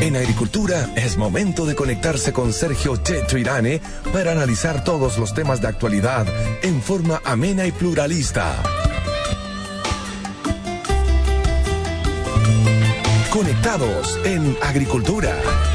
En Agricultura es momento de conectarse con Sergio Checho Irane para analizar todos los temas de actualidad en forma amena y pluralista. Conectados en Agricultura.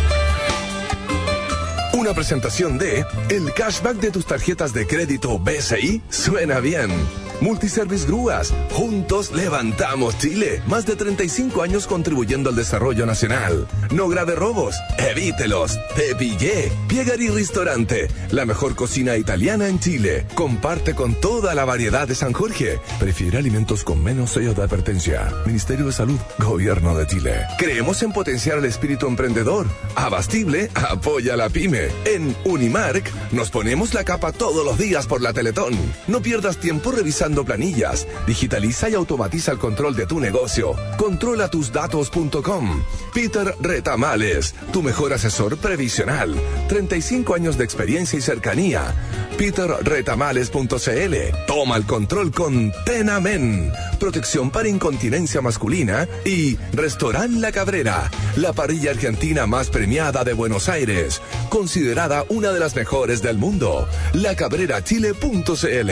Una presentación de el cashback de tus tarjetas de crédito BCI suena bien. Multiservice Grúas, juntos levantamos Chile. Más de 35 años contribuyendo al desarrollo nacional. No grave robos, evítelos. Te pillé. Piegari Restaurante, la mejor cocina italiana en Chile. Comparte con toda la variedad de San Jorge. Prefiere alimentos con menos sellos de advertencia. Ministerio de Salud, Gobierno de Chile. Creemos en potenciar el espíritu emprendedor. Abastible, apoya la pyme. En Unimark, nos ponemos la capa todos los días por la Teletón. No pierdas tiempo revisando planillas. Digitaliza y automatiza el control de tu negocio. Controlatusdatos.com. Peter Retamales, tu mejor asesor previsional. 35 años de experiencia y cercanía. peterretamales.cl. Toma el control con Tenamen. Protección para incontinencia masculina. Y Restaurant La Cabrera, la parrilla argentina más premiada de Buenos Aires. Considerada una de las mejores del mundo. lacabrerachile.cl.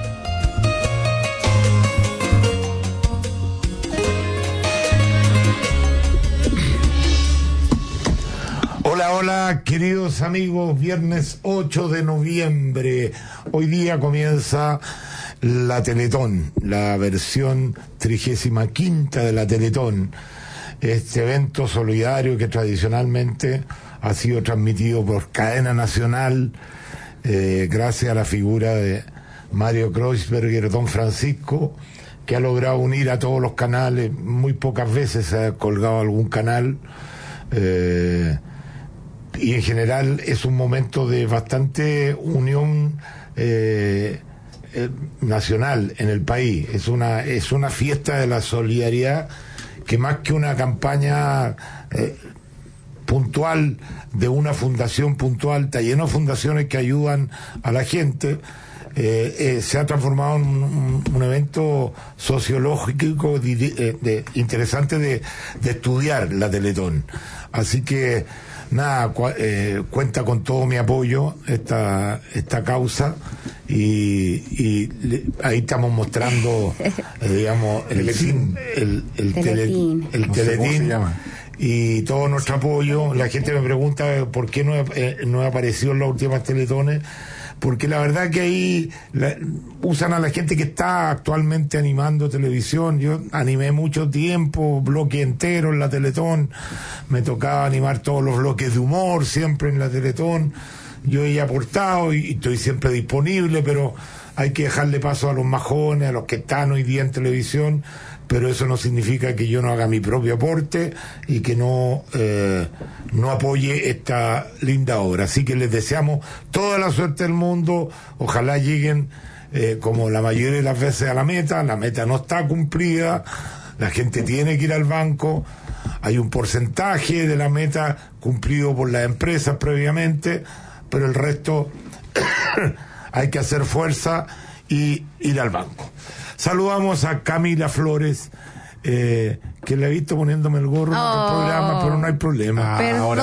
Hola, queridos amigos, viernes 8 de noviembre. Hoy día comienza la Teletón, la versión 35ª de la Teletón. Este evento solidario que tradicionalmente ha sido transmitido por cadena nacional, gracias a la figura de Mario Kreuzberger, Don Francisco, que ha logrado unir a todos los canales. Muy pocas veces se ha colgado algún canal. Y en general es un momento de bastante unión nacional en el país. Es una fiesta de la solidaridad que, más que una campaña puntual de una fundación puntual, está lleno de fundaciones que ayudan a la gente. Se ha transformado en un evento sociológico interesante de estudiar la Teletón. Así que nada, cuenta con todo mi apoyo esta causa, y ahí estamos mostrando digamos el teletín y todo nuestro apoyo. La gente me pregunta por qué no he aparecido en las últimas teletones, porque la verdad que ahí usan a la gente que está actualmente animando televisión. Yo animé mucho tiempo, bloque entero en la Teletón, me tocaba animar todos los bloques de humor siempre en la Teletón. Yo he aportado y estoy siempre disponible, pero hay que dejarle paso a los más jóvenes, a los que están hoy día en televisión. Pero eso no significa que yo no haga mi propio aporte y que no apoye esta linda obra. Así que les deseamos toda la suerte del mundo. Ojalá lleguen como la mayoría de las veces a la meta. La meta no está cumplida, la gente tiene que ir al banco. Hay un porcentaje de la meta cumplido por las empresas previamente, pero el resto hay que hacer fuerza y ir al banco. Saludamos a Camila Flores, que la he visto poniéndome el gorro en el programa, pero no hay problema.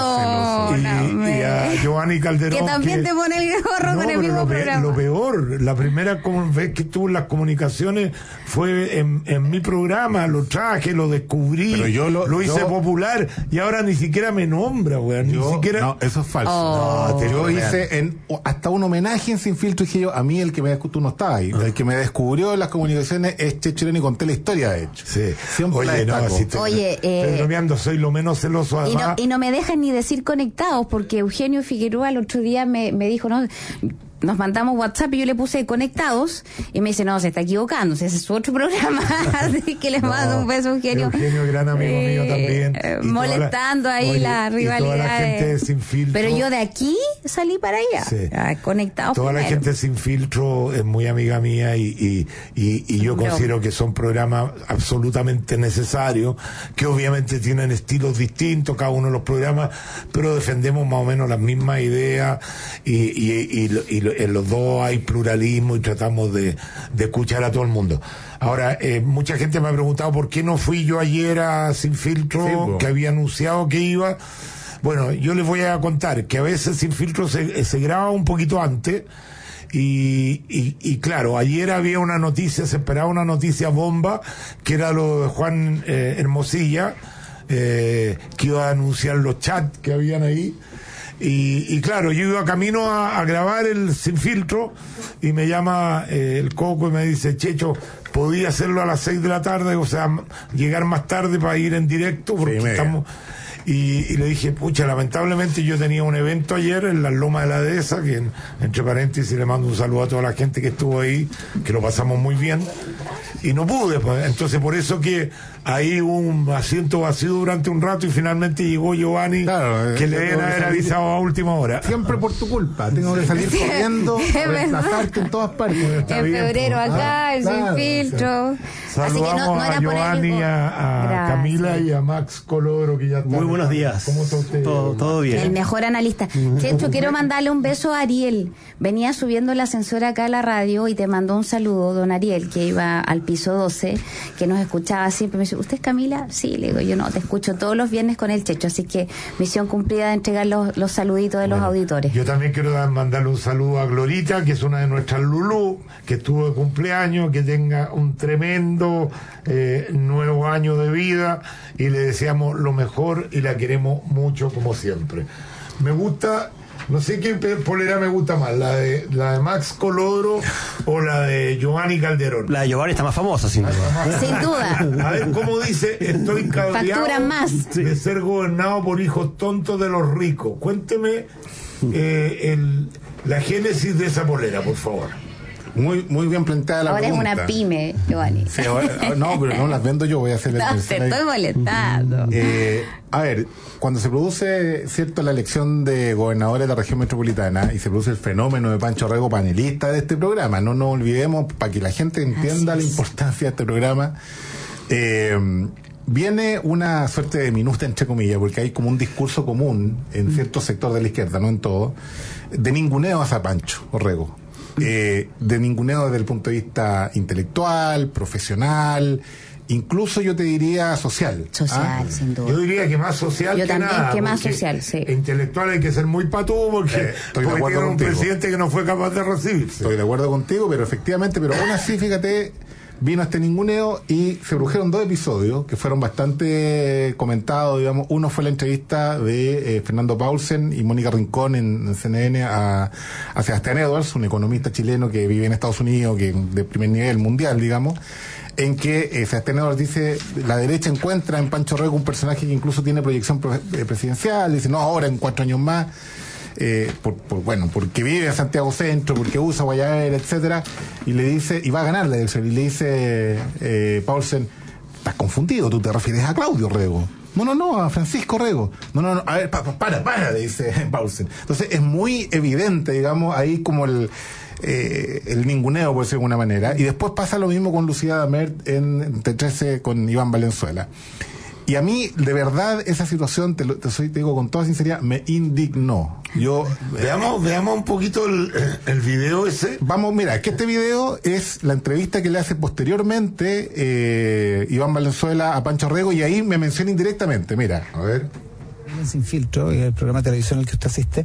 Y a Giovanni Calderón, que también te pone el gorro con el mismo programa. Lo peor, la primera vez que estuve en las comunicaciones fue en mi programa. Lo traje, lo descubrí, lo hice popular, y ahora ni siquiera me nombra, weón. No, eso es falso. Yo hice hasta un homenaje en Sin Filtro, dije yo, a mí el que me tú no estabas ahí, el que me descubrió en las comunicaciones es Checho Irane, y conté la historia, de hecho. Sí. Siempre. Oye, no, si estoy bromeando, soy lo menos celoso, además. Y no me dejan ni decir conectados, porque Eugenio Figueroa el otro día me dijo, no, nos mandamos WhatsApp y yo le puse conectados, y me dice, no, se está equivocando, ese es su otro programa. Así que les mando un beso, Eugenio. Eugenio, gran amigo mío también. Molestando la rivalidad. Toda la gente de Sin Filtro. Pero yo de aquí salí para allá. Sí. Conectados. Toda primero. la gente de Sin Filtro es muy amiga mía, y yo considero que son programas absolutamente necesarios, que obviamente tienen estilos distintos cada uno de los programas, pero defendemos más o menos las mismas ideas, y en los dos hay pluralismo, y tratamos de escuchar a todo el mundo. Ahora, mucha gente me ha preguntado por qué no fui yo ayer a Sin Filtro, que había anunciado que iba. Bueno, yo les voy a contar que a veces Sin Filtro se graba un poquito antes. Y claro, ayer había una noticia, se esperaba una noticia bomba, que era lo de Juan Hermosilla, que iba a anunciar los chats que habían ahí. Y claro, yo iba camino a grabar el Sin Filtro y me llama el Coco y me dice: Checho, podía hacerlo a las 6 de la tarde, o sea, llegar más tarde para ir en directo, porque estamos... Y le dije, pucha, lamentablemente yo tenía un evento ayer en las Lomas de la Dehesa, que entre paréntesis le mando un saludo a toda la gente que estuvo ahí, que lo pasamos muy bien, y no pude, pues. Entonces por eso que ahí hubo un asiento vacío durante un rato y finalmente llegó Giovanni, claro, que le deben haber avisado a última hora. Siempre por tu culpa, tengo que salir corriendo, reemplazarte en todas partes. En febrero acá, el Sin Filtro. Saludamos a Giovanni, a Camila y a Max Coloro, que ya están. Muy buenos días. ¿Cómo está usted? Todo bien. El mejor analista. Checho, quiero mandarle un beso a Ariel. Venía subiendo el ascensor acá a la radio y te mandó un saludo, don Ariel, que iba al piso 12, que nos escuchaba siempre. Me dice, ¿usted es Camila? Sí, le digo, yo no, te escucho todos los viernes con el Checho, así que misión cumplida de entregar los saluditos de los auditores. Yo también quiero mandarle un saludo a Glorita, que es una de nuestras Lulú, que estuvo de cumpleaños, que tenga un tremendo nuevo año de vida, y le deseamos lo mejor y la queremos mucho como siempre. Me gusta, no sé qué polera me gusta más, la de Max Colodro o la de Giovanni Calderón. La de Giovanni está más famosa, sin duda. Sin duda. A ver cómo dice: estoy cabreado más de ser gobernado por hijos tontos de los ricos. Cuénteme la génesis de esa polera, por favor. Muy bien planteada la pregunta. Ahora es una pyme, Giovanni. Sí, no, pero no las vendo yo, voy a hacer la te estoy molestando. A ver, cuando se produce, cierto, la elección de gobernadores de la región metropolitana y se produce el fenómeno de Pancho Rego, panelista de este programa, no nos olvidemos, para que la gente entienda la importancia de este programa, viene una suerte de minuta, entre comillas, porque hay como un discurso común en cierto sector de la izquierda, no en todo, de ninguneo hacia Pancho Orrego. De ninguneo desde el punto de vista intelectual, profesional, incluso yo te diría social. Social, sin duda. Yo diría que más social yo que también, nada. Que más social, sí. Intelectual hay que ser muy patudo porque tiene un presidente que no fue capaz de recibirse. Estoy de acuerdo contigo, pero efectivamente, pero aún así, fíjate, vino este ninguneo y se produjeron 2 episodios que fueron bastante comentados, digamos. Uno fue la entrevista de Fernando Paulsen y Mónica Rincón en CNN a Sebastián Edwards, un economista chileno que vive en Estados Unidos, que de primer nivel mundial, digamos, en que Sebastián Edwards dice: la derecha encuentra en Pancho Rego un personaje que incluso tiene proyección presidencial, dice, no, ahora en 4 años más, porque vive en Santiago Centro, porque usa Guayabera, etcétera, y le dice, y va a ganar la elección, y le dice Paulsen: estás confundido, tú te refieres a Claudio Rego. No, a Francisco Rego. No, a ver, para, le dice Paulsen. Entonces es muy evidente, digamos, ahí como el ninguneo, por decirlo de alguna manera. Y después pasa lo mismo con Lucía Damert en T13 con Iván Valenzuela. Y a mí, de verdad, esa situación, te digo con toda sinceridad, me indignó. Veamos un poquito el video ese. Vamos, mira, es que este video es la entrevista que le hace posteriormente Iván Valenzuela a Pancho Rego, y ahí me menciona indirectamente. Mira, a ver. Sin Filtro, el programa de televisión al que usted asiste,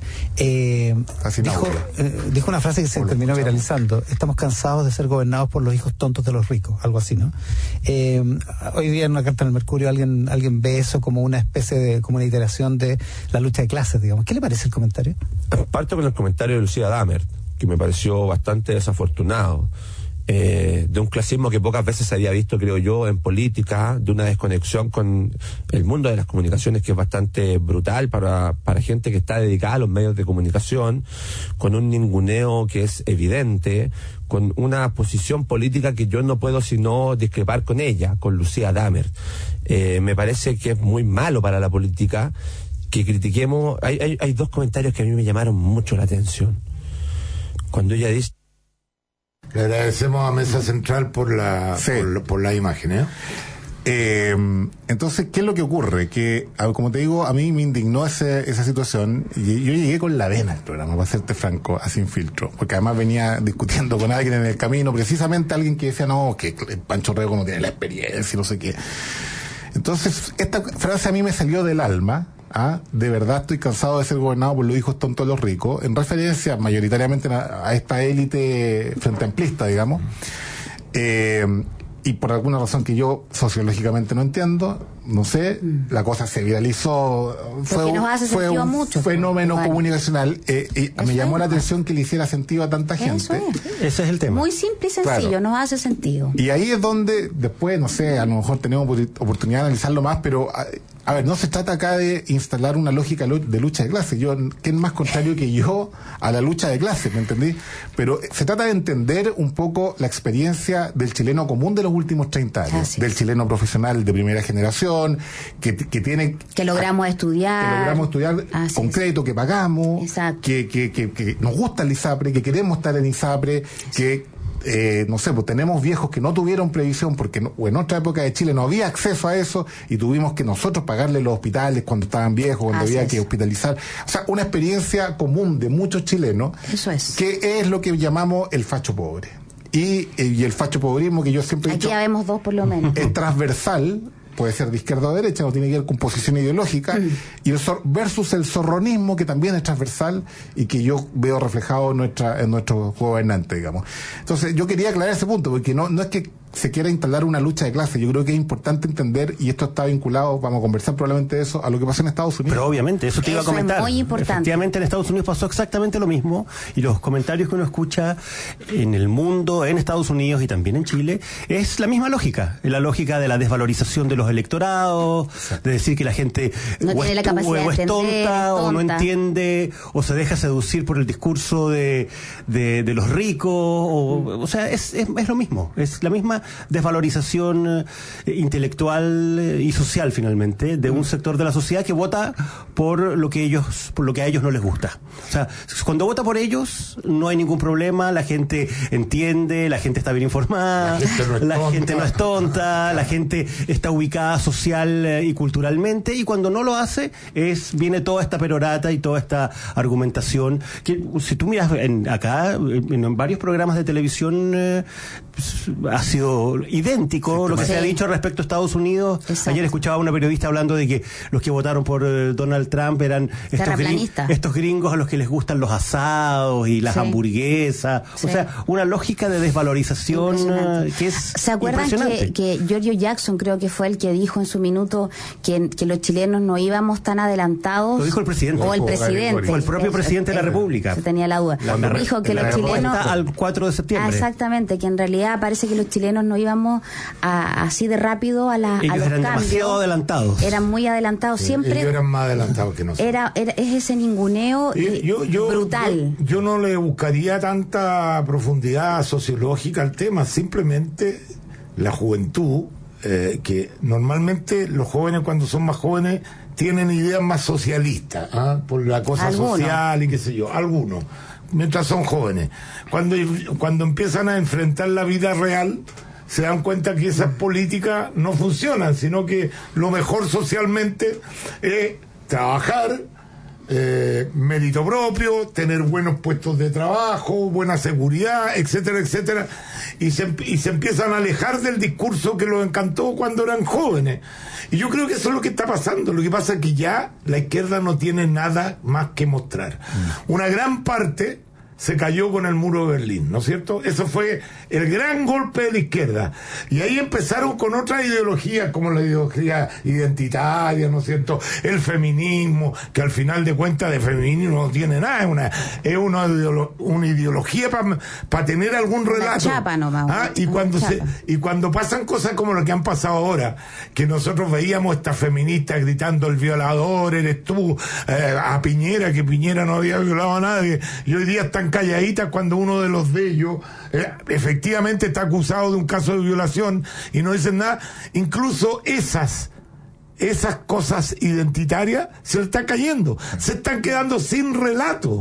dijo una frase que se terminó viralizando: estamos cansados de ser gobernados por los hijos tontos de los ricos, algo así, ¿no? Hoy día en una carta en el Mercurio alguien ve eso como una especie de, como una iteración de la lucha de clases, digamos. ¿Qué le parece el comentario? Parto con el comentario de Lucía Damert, que me pareció bastante desafortunado. De un clasismo que pocas veces se había visto, creo yo, en política, de una desconexión con el mundo de las comunicaciones que es bastante brutal para gente que está dedicada a los medios de comunicación, con un ninguneo que es evidente, con una posición política que yo no puedo sino discrepar con ella, con Lucía Damert. Me parece que es muy malo para la política que critiquemos. Hay 2 comentarios que a mí me llamaron mucho la atención. Cuando ella dice: le agradecemos a Mesa Central por la imagen, entonces, ¿qué es lo que ocurre? Que, como te digo, a mí me indignó esa situación, y yo llegué con la vena al programa, para serte franco, a Sin Filtro, porque además venía discutiendo con alguien en el camino, precisamente alguien que decía, no, que Pancho Rego no tiene la experiencia y no sé qué. Entonces, esta frase a mí me salió del alma, De verdad estoy cansado de ser gobernado por los hijos tontos de los ricos, en referencia mayoritariamente a esta élite frente amplista, digamos. Y por alguna razón que yo sociológicamente no entiendo, no sé, la cosa se viralizó, fue un fenómeno comunicacional, y me llamó la atención que le hiciera sentido a tanta gente. Ese es el tema. Muy simple y sencillo, Claro. nos hace sentido. Y ahí es donde después, no sé, a lo mejor tenemos oportunidad de analizarlo más, pero a ver, no se trata acá de instalar una lógica de lucha de clase. ¿Quién más contrario que yo a la lucha de clase? ¿Me entendí? Pero se trata de entender un poco la experiencia del chileno común de los últimos 30 años, Así del es. chileno profesional de primera generación, que tiene... Que logramos estudiar. Así con es. crédito que pagamos, Exacto. que nos gusta el ISAPRE, que queremos estar en ISAPRE, que... no sé, pues tenemos viejos que no tuvieron previsión porque en otra época de Chile no había acceso a eso y tuvimos que nosotros pagarle los hospitales cuando estaban viejos, cuando Así había es. que hospitalizar. O sea, una experiencia común de muchos chilenos. Eso es. Que es lo que llamamos el facho pobre. Y el facho pobrismo, que yo siempre he Aquí dicho, ya vemos dos por lo menos. es transversal, puede ser de izquierda o derecha, no tiene que ver con posición ideológica, y versus el zorronismo, que también es transversal y que yo veo reflejado en nuestro gobernante, digamos. Entonces, yo quería aclarar ese punto, porque no es que se quiera instalar una lucha de clase. Yo creo que es importante entender, y esto está vinculado, vamos a conversar probablemente de eso, a lo que pasa en Estados Unidos. Pero obviamente, eso te iba a Eso es comentar. muy importante. Efectivamente, en Estados Unidos pasó exactamente lo mismo, y los comentarios que uno escucha en el mundo, en Estados Unidos y también en Chile, es la misma lógica. Es la lógica de la desvalorización de los electorados, de decir que la gente No tiene la capacidad de es entender, tonta, o no tonta. entiende, o se deja seducir por el discurso de los ricos, o sea, es lo mismo. Es la misma desvalorización intelectual y social, finalmente, de un sector de la sociedad que vota por lo que a ellos no les gusta. O sea, cuando vota por ellos no hay ningún problema, la gente entiende, la gente está bien informada, la gente no es tonta, la gente está ubicada social y culturalmente, y cuando no lo hace viene toda esta perorata y toda esta argumentación que, si tú miras acá en varios programas de televisión, ha sido idéntico lo que se ha dicho respecto a Estados Unidos. Exacto. Ayer escuchaba a una periodista hablando de que los que votaron por Donald Trump eran estos gringos a los que les gustan los asados y las Sí. hamburguesas. Sí. O sea, una lógica de desvalorización que es ¿Se acuerdan impresionante. que Giorgio Jackson creo que fue el que dijo en su minuto que los chilenos no íbamos tan adelantados? Lo dijo el presidente. O el presidente. Fue el propio presidente de la República. Se tenía la duda. Dijo que los chilenos... al 4 de septiembre. Exactamente, que en realidad parece que los chilenos no íbamos así de rápido a los Ellos eran cambios. demasiado adelantados. Eran muy adelantados. Siempre Ellos eran más adelantados que nosotros. es ese ninguneo brutal. Yo no le buscaría tanta profundidad sociológica al tema, simplemente la juventud, que normalmente los jóvenes cuando son más jóvenes tienen ideas más socialistas, por la cosa Algunos. social y qué sé yo, algunos, mientras son jóvenes. Cuando empiezan a enfrentar la vida real, se dan cuenta que esas políticas no funcionan, sino que lo mejor socialmente es trabajar, mérito propio, tener buenos puestos de trabajo, buena seguridad, etcétera, etcétera, y se empiezan a alejar del discurso que los encantó cuando eran jóvenes. Y yo creo que eso es lo que está pasando. Lo que pasa es que ya la izquierda no tiene nada más que mostrar. Una gran parte se cayó con el muro de Berlín, ¿no es cierto? Eso fue el gran golpe de la izquierda. Y ahí empezaron con otras ideologías, como la ideología identitaria, ¿no es cierto? El feminismo, que al final de cuentas de feminismo no tiene nada, es una ideología para tener algún relato. Chapa nomás. Y cuando pasan cosas como lo que han pasado ahora, que nosotros veíamos estas feministas gritando el violador eres tú, a Piñera, que Piñera no había violado a nadie, y hoy día están calladitas cuando uno de los de ellos efectivamente está acusado de un caso de violación y no dicen nada. Incluso esas cosas identitarias se le están cayendo, se están quedando sin relato.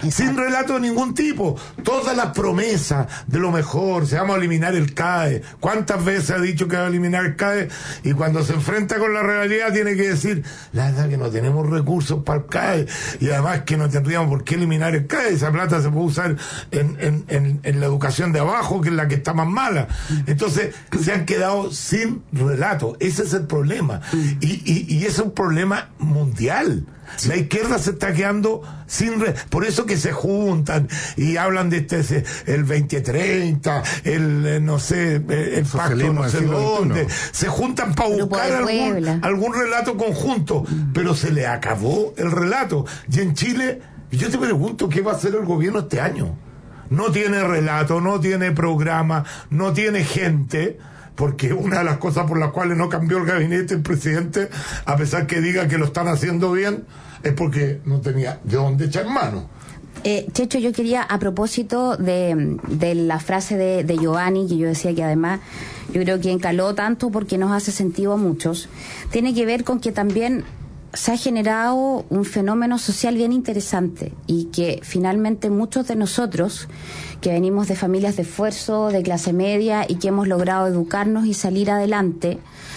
sin relato de ningún tipo. Todas las promesas de lo mejor, se vamos a eliminar el CAE. ¿Cuántas veces ha dicho que va a eliminar el CAE? Y cuando se enfrenta con la realidad tiene que decir, la verdad que no tenemos recursos para el CAE, y además que no tendríamos por qué eliminar el CAE. Esa plata se puede usar en la educación de abajo, que es la que está más mala. Entonces se han quedado sin relato. Ese es el problema. Y es un problema mundial. La izquierda se está quedando sin por eso que se juntan y hablan de el 2030, no sé, el pacto no sé dónde, se juntan para buscar algún relato conjunto, pero se le acabó el relato. Y en Chile, yo te pregunto, ¿qué va a hacer el gobierno este año? No tiene relato, no tiene programa, no tiene gente. Porque una de las cosas por las cuales no cambió el gabinete el presidente, a pesar que diga que lo están haciendo bien, es porque no tenía de dónde echar mano. Checho, yo quería, a propósito de la frase de Giovanni, que yo decía que además yo creo que encaló tanto porque nos hace sentido a muchos, tiene que ver con que también se ha generado un fenómeno social bien interesante y que finalmente muchos de nosotros que venimos de familias de esfuerzo, de clase media y que hemos logrado educarnos y salir adelante,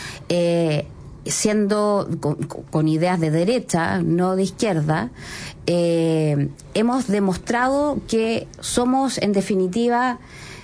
siendo con ideas de derecha, no de izquierda, hemos demostrado que somos en definitiva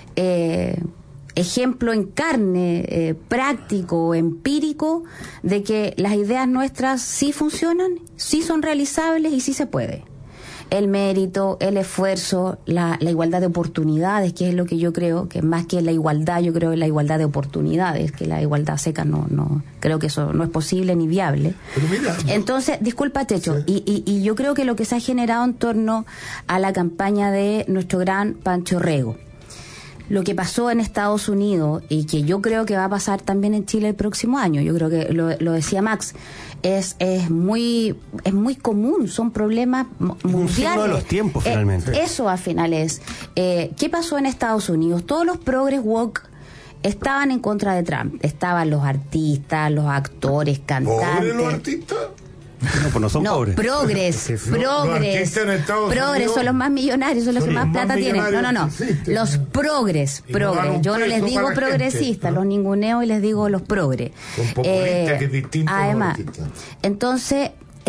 ejemplo en carne, práctico, empírico, de que las ideas nuestras sí funcionan, sí son realizables y sí se puede. El mérito, el esfuerzo, la igualdad de oportunidades, que es lo que yo creo, que más que la igualdad, yo creo que la igualdad de oportunidades, que la igualdad seca no creo que eso no es posible ni viable. Pero mira, entonces, disculpa, Techo, sí. y yo creo que lo que se ha generado en torno a la campaña de nuestro gran Pancho Rego, lo que pasó en Estados Unidos y que yo creo que va a pasar también en Chile el próximo año, yo creo que lo decía Max, es muy común, son problemas mundiales. Un signo de los tiempos, finalmente. Eso al final es. ¿Qué pasó en Estados Unidos? Todos los progres woke estaban en contra de Trump. Estaban los artistas, los actores, cantantes. ¿Pobres los artistas? No, pues no son pobres. Progres son los más millonarios, son los que más plata tienen. No. Los progres. Yo no les digo progresistas, los ninguneo y les digo los progres. Son populistas, que es distinto. Además, entonces,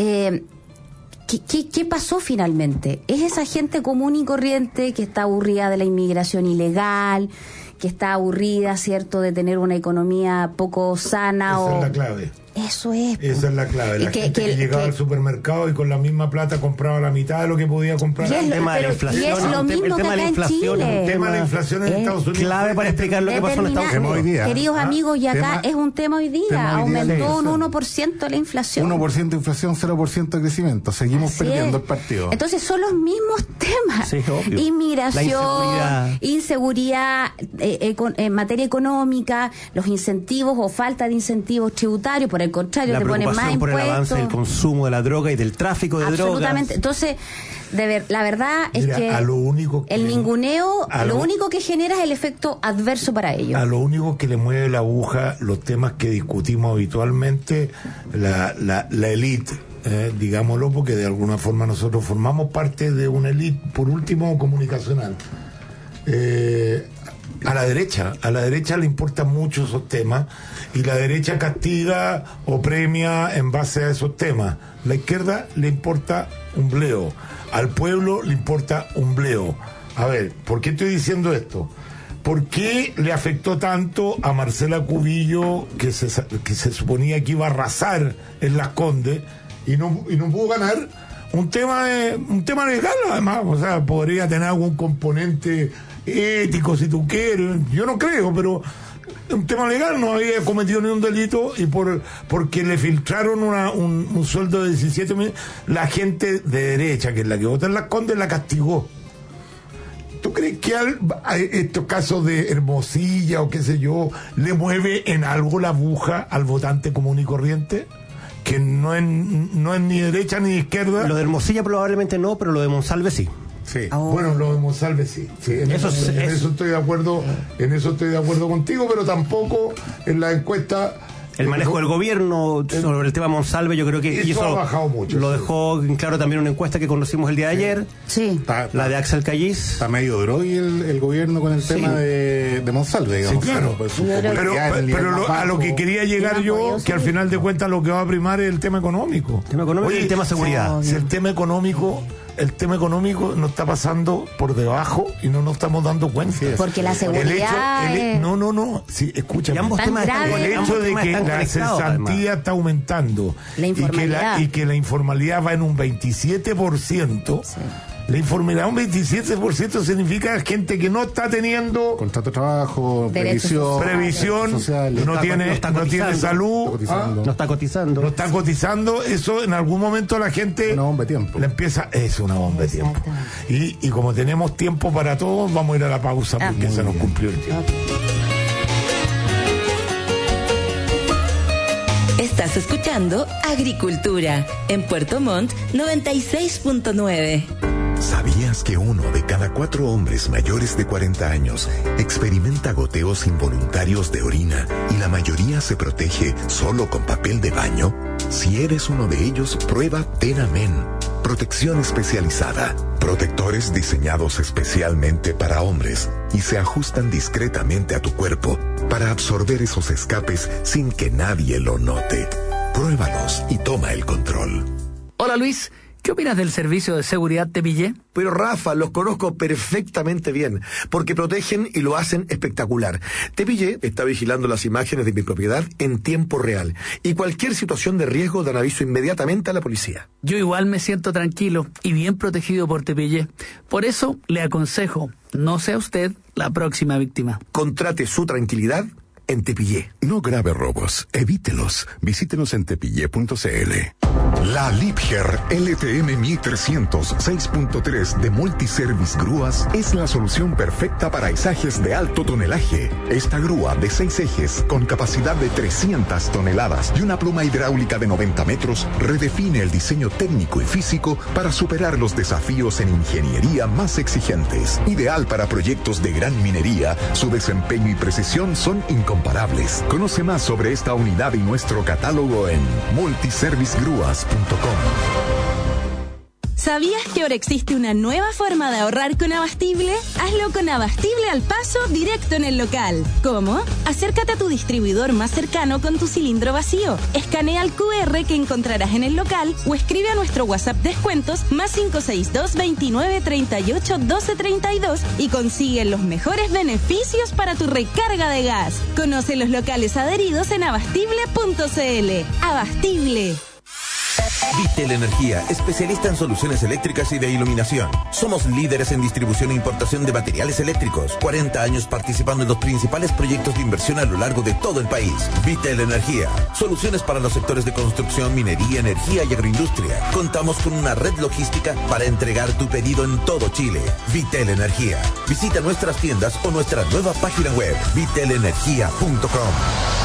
¿qué pasó finalmente? Es esa gente común y corriente que está aburrida de la inmigración ilegal, que está aburrida, ¿cierto?, de tener una economía poco sana. Esa es la clave. Eso es. Esa es la clave. La gente que llegaba al supermercado y con la misma plata compraba la mitad de lo que podía comprar. Y es lo mismo que acá en Chile. El tema de la inflación en Estados Unidos. Clave para explicar lo que pasó en Estados Unidos. Hoy día. Queridos amigos, y acá es un tema hoy día. Aumentó un 1% la inflación. 1% de inflación, 0% de crecimiento. Seguimos perdiendo el partido. Entonces son los mismos temas. Sí, obvio. Inmigración, inseguridad en materia económica, los incentivos o falta de incentivos tributarios. Por el contrario, te ponen más impuestos. Por el avance del consumo de la droga y del tráfico de drogas. Absolutamente. Entonces, la verdad es que el ninguneo, lo único que genera es el efecto adverso para ellos. A lo único que le mueve la aguja, los temas que discutimos habitualmente, la élite, digámoslo, porque de alguna forma nosotros formamos parte de una élite, por último, comunicacional. A la derecha le importan mucho esos temas y la derecha castiga o premia en base a esos temas. La izquierda le importa un bleo, al pueblo le importa un bleo. A ver, ¿por qué estoy diciendo esto? ¿Por qué le afectó tanto a Marcela Cubillo, que se suponía que iba a arrasar en Las Condes y no pudo ganar? Un tema legal, además, o sea, podría tener algún componente ético, si tú quieres, yo no creo, pero un tema legal, no había cometido ningún delito y porque le filtraron un sueldo de 17.000, la gente de derecha, que es la que vota en Las Condes, la castigó. ¿Tú crees que estos casos de Hermosilla o qué sé yo, le mueve en algo la aguja al votante común y corriente? Que no es ni derecha ni izquierda. Lo de Hermosilla probablemente no, pero lo de Monsalve sí. Sí. Bueno, lo de Monsalve sí. En eso estoy de acuerdo contigo, pero tampoco en la encuesta el manejo del gobierno sobre el tema Monsalve, yo creo que eso ha bajado mucho. Lo dejó en claro también una encuesta que conocimos el día de ayer. Sí. La de Axel Callis. Está medio drogue el gobierno con el tema de Monsalve, digamos. Sí, claro. Pues, Pero a lo que quería llegar yo, que al final de cuentas lo que va a primar es el tema económico. El tema económico y el tema seguridad. Si el tema económico nos está pasando por debajo y no nos estamos dando cuenta. Porque la seguridad no. Sí, escúchame. Y ambos temas están, el hecho de que la conectados, cesantía está aumentando La informalidad. y que la informalidad va en un 27%. Sí. La informalidad un 27% significa gente que no está teniendo contrato de trabajo, Derechos previsión, sociales. no tiene salud, No está cotizando. no está cotizando. Eso en algún momento la gente Una bomba de tiempo. le empieza, es una bomba de tiempo. Y como tenemos tiempo para todos, vamos a ir a la pausa porque se nos cumplió el tiempo. Estás escuchando Agricultura en Puerto Montt 96.9. ¿Sabías que 1 de cada 4 hombres mayores de 40 años experimenta goteos involuntarios de orina y la mayoría se protege solo con papel de baño? Si eres uno de ellos, prueba Tenamen. Protección especializada. Protectores diseñados especialmente para hombres y se ajustan discretamente a tu cuerpo para absorber esos escapes sin que nadie lo note. Pruébalos y toma el control. Hola Luis, ¿qué opinas del servicio de seguridad Tepillé? Pero Rafa, los conozco perfectamente bien, porque protegen y lo hacen espectacular. Tepillé está vigilando las imágenes de mi propiedad en tiempo real, y cualquier situación de riesgo dan aviso inmediatamente a la policía. Yo igual me siento tranquilo y bien protegido por Tepillé. Por eso le aconsejo, no sea usted la próxima víctima. Contrate su tranquilidad en Tepillé. No grave robos, evítelos. Visítenos en tepillé.cl. La Liebherr LTM 1300 6.3 de Multiservice Grúas es la solución perfecta para izajes de alto tonelaje. Esta grúa de 6 ejes con capacidad de 300 toneladas y una pluma hidráulica de 90 metros redefine el diseño técnico y físico para superar los desafíos en ingeniería más exigentes. Ideal para proyectos de gran minería, su desempeño y precisión son incomparables. Conoce más sobre esta unidad y nuestro catálogo en multiservicegrúas.com. ¿Sabías que ahora existe una nueva forma de ahorrar con Abastible? Hazlo con Abastible al paso directo en el local. ¿Cómo? Acércate a tu distribuidor más cercano con tu cilindro vacío. Escanea el QR que encontrarás en el local o escribe a nuestro WhatsApp descuentos más 562 29 38 12 32 y consigue los mejores beneficios para tu recarga de gas. Conoce los locales adheridos en abastible.cl. Abastible. Vitel Energía, especialista en soluciones eléctricas y de iluminación. Somos líderes en distribución e importación de materiales eléctricos. 40 años participando en los principales proyectos de inversión a lo largo de todo el país. Vitel Energía, soluciones para los sectores de construcción, minería, energía y agroindustria. Contamos con una red logística para entregar tu pedido en todo Chile. Vitel Energía. Visita nuestras tiendas o nuestra nueva página web, vitelenergia.com.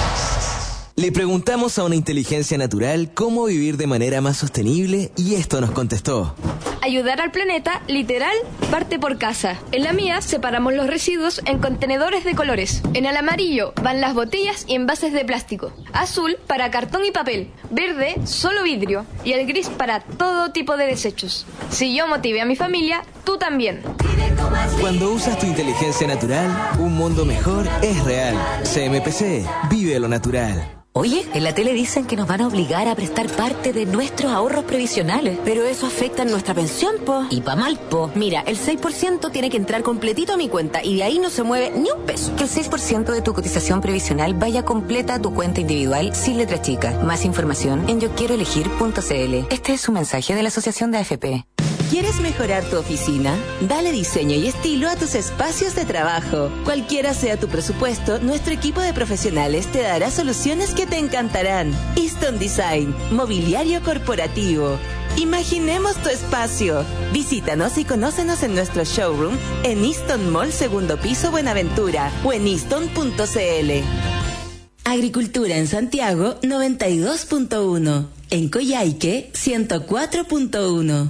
Le preguntamos a una inteligencia natural cómo vivir de manera más sostenible y esto nos contestó. Ayudar al planeta, literal, parte por casa. En la mía separamos los residuos en contenedores de colores. En el amarillo van las botellas y envases de plástico. Azul para cartón y papel. Verde, solo vidrio. Y el gris para todo tipo de desechos. Si yo motivé a mi familia, tú también. Cuando usas tu inteligencia natural, un mundo mejor es real. CMPC, vive lo natural. Oye, en la tele dicen que nos van a obligar a prestar parte de nuestros ahorros previsionales. Pero eso afecta en nuestra pensión, po. Y pa' mal, po. Mira, el 6% tiene que entrar completito a mi cuenta y de ahí no se mueve ni un peso. Que el 6% de tu cotización previsional vaya completa a tu cuenta individual sin letra chica. Más información en yoquieroelegir.cl. Este es un mensaje de la Asociación de AFP. ¿Quieres mejorar tu oficina? Dale diseño y estilo a tus espacios de trabajo. Cualquiera sea tu presupuesto, nuestro equipo de profesionales te dará soluciones que te encantarán. Easton Design, mobiliario corporativo. Imaginemos tu espacio. Visítanos y conócenos en nuestro showroom en Easton Mall, segundo piso, Buenaventura, o en easton.cl. Agricultura en Santiago, 92.1. En Coyhaique, 104.1.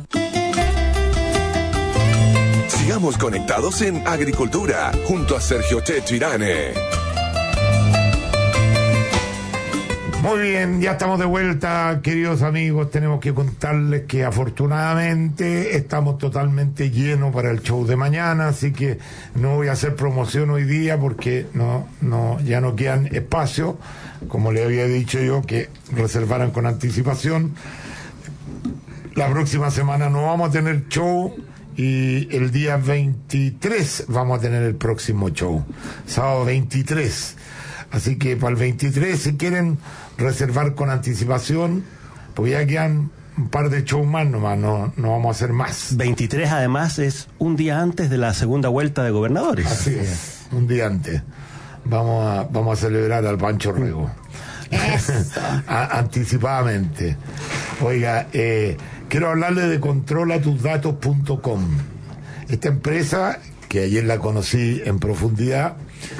Sigamos conectados en Agricultura, junto a Sergio Chetirane. Muy bien, ya estamos de vuelta, queridos amigos. Tenemos que contarles que afortunadamente estamos totalmente llenos para el show de mañana, así que no voy a hacer promoción hoy día porque ya no quedan espacios, como le había dicho yo, que reservaran con anticipación. La próxima semana no vamos a tener show y el día 23 vamos a tener el próximo show, sábado 23. Así que para el 23, si quieren reservar con anticipación, pues ya quedan un par de shows más nomás, no vamos a hacer más. 23 además es un día antes de la segunda vuelta de gobernadores. Así es, un día antes. Vamos a celebrar al Pancho Rego. Eso. Anticipadamente. Oiga, quiero hablarle de controlatusdatos.com. Esta empresa, que ayer la conocí en profundidad,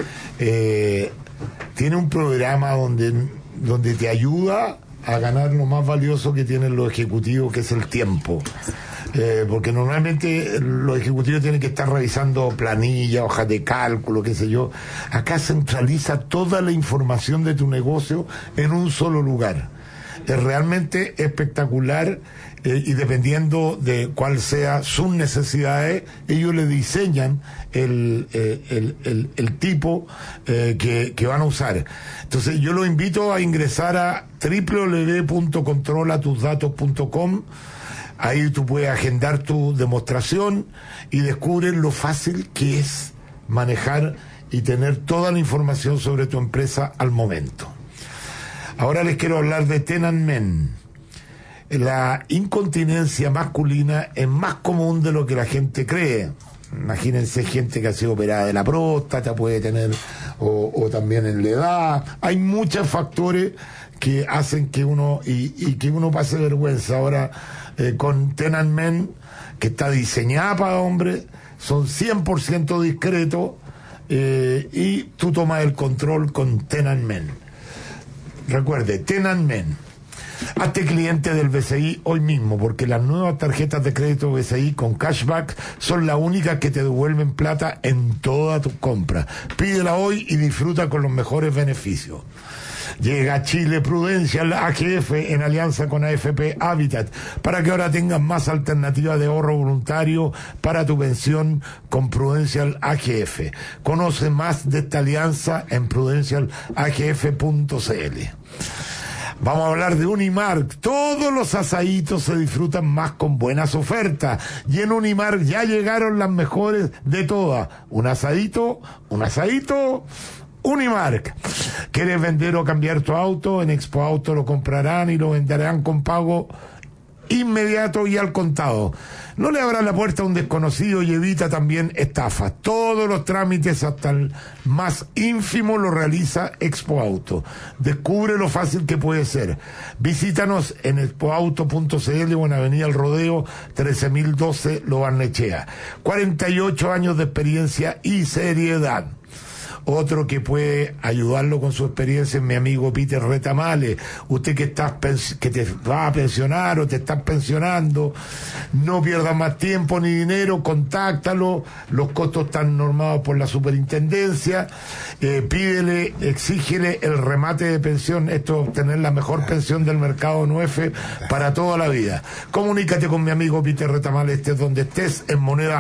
tiene un programa donde te ayuda a ganar lo más valioso que tienen los ejecutivos, que es el tiempo. Porque normalmente los ejecutivos tienen que estar revisando planillas, hojas de cálculo, qué sé yo. Acá centraliza toda la información de tu negocio en un solo lugar. Es realmente espectacular, y dependiendo de cuál sea sus necesidades, ellos le diseñan el tipo que van a usar. Entonces yo los invito a ingresar a www.controlatusdatos.com. Ahí tú puedes agendar tu demostración y descubres lo fácil que es manejar y tener toda la información sobre tu empresa al momento. Ahora les quiero hablar de Ten & Men. La incontinencia masculina es más común de lo que la gente cree. Imagínense gente que ha sido operada de la próstata, puede tener, o también en la edad. Hay muchos factores que hacen que uno, y que uno pase vergüenza. Ahora, con Ten & Men, que está diseñada para hombres, son 100% discretos, y tú tomas el control con Ten & Men. Recuerde, Ten & Men. Hazte cliente del BCI hoy mismo, porque las nuevas tarjetas de crédito BCI con cashback son las únicas que te devuelven plata en toda tu compra. Pídela hoy y disfruta con los mejores beneficios. Llega a Chile Prudential AGF en alianza con AFP Habitat para que ahora tengas más alternativas de ahorro voluntario para tu pensión con Prudential AGF. Conoce más de esta alianza en prudencialagf.cl. Vamos a hablar de Unimark. Todos los asaditos se disfrutan más con buenas ofertas. Y en Unimark ya llegaron las mejores de todas. Un asadito, Unimark. ¿Quieres vender o cambiar tu auto? En Expo Auto lo comprarán y lo venderán con pago inmediato y al contado. No le abra la puerta a un desconocido y evita también estafas. Todos los trámites, hasta el más ínfimo, lo realiza Expo Auto. Descubre lo fácil que puede ser. Visítanos en expoauto.cl o en Avenida El Rodeo 13012 Lo Barnechea. 48 años de experiencia y seriedad. Otro que puede ayudarlo con su experiencia es mi amigo Peter Retamales. Usted que te va a pensionar o te estás pensionando, no pierdas más tiempo ni dinero, contáctalo. Los costos están normados por la superintendencia. Pídele, exígele el remate de pensión. Esto es obtener la mejor pensión del mercado NUEF para toda la vida. Comunícate con mi amigo Peter Retamales, estés donde estés, en Moneda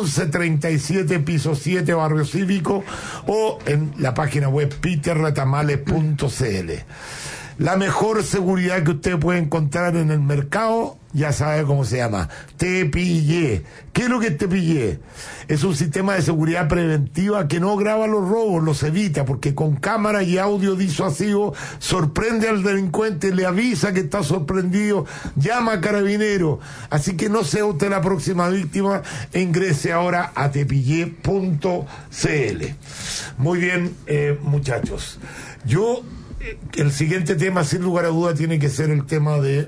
1137, piso 7, Barrio Cívico, o en la página web peterretamales.cl. La mejor seguridad que usted puede encontrar en el mercado, ya sabe cómo se llama, Te Pillé. ¿Qué es lo que Te Pillé? Es un sistema de seguridad preventiva que no graba los robos, los evita, porque con cámara y audio disuasivo sorprende al delincuente, le avisa que está sorprendido, llama a Carabinero. Así que no sea usted la próxima víctima e ingrese ahora a tepillé.cl. Muy bien, muchachos. El siguiente tema, sin lugar a duda, tiene que ser el tema de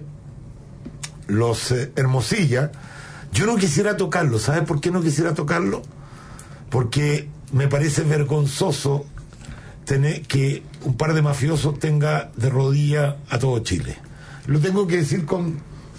los Hermosilla. Yo no quisiera tocarlo. ¿Sabes por qué no quisiera tocarlo? Porque me parece vergonzoso tener que un par de mafiosos tenga de rodillas a todo Chile. Lo tengo que decir con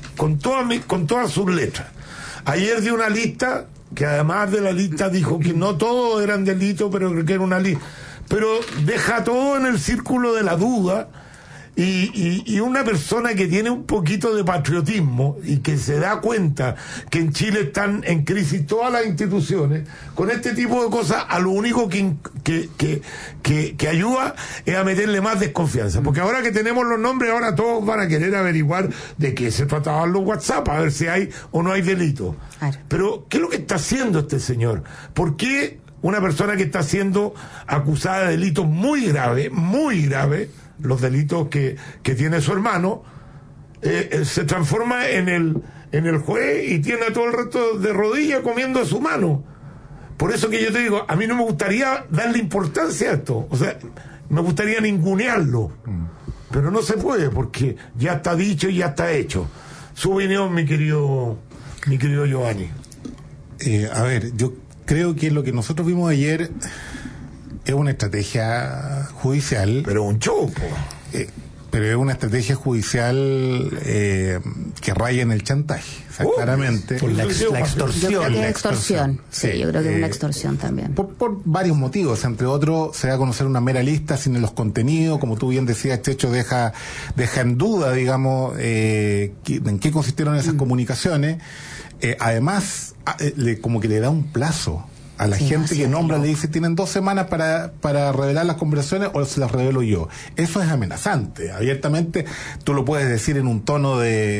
todas sus letras. Ayer di una lista que, además de la lista, dijo que no todos eran delitos, pero que era una lista. Pero deja todo en el círculo de la duda, Y una persona que tiene un poquito de patriotismo y que se da cuenta que en Chile están en crisis todas las instituciones, con este tipo de cosas, a lo único que ayuda es a meterle más desconfianza. Porque ahora que tenemos los nombres, ahora todos van a querer averiguar de qué se trataban los WhatsApp, a ver si hay o no hay delito. Claro. Pero, ¿qué es lo que está haciendo este señor? ¿Por qué una persona que está siendo acusada de delitos muy graves, los delitos que tiene su hermano, se transforma en el juez y tiene a todo el resto de rodillas comiendo a su mano? Por eso que yo te digo, a mí no me gustaría darle importancia a esto, o sea, me gustaría ningunearlo, pero no se puede porque ya está dicho y ya está hecho. Su opinión, mi querido Giovanni. A ver, yo creo que lo que nosotros vimos ayer es una estrategia judicial. Pero un chopo. Pero es una estrategia judicial que raya en el chantaje. O sea, claramente. Por la extorsión. Yo creo que es extorsión. Sí, yo creo que es una extorsión también. Por varios motivos. Entre otros, se da a conocer una mera lista sin los contenidos. Como tú bien decías, este hecho deja en duda, digamos, en qué consistieron esas comunicaciones. Además, como que le da un plazo a la gente que nombra, le dice, tienen 2 semanas para revelar las conversaciones o se las revelo yo. Eso es amenazante. Abiertamente, tú lo puedes decir en un tono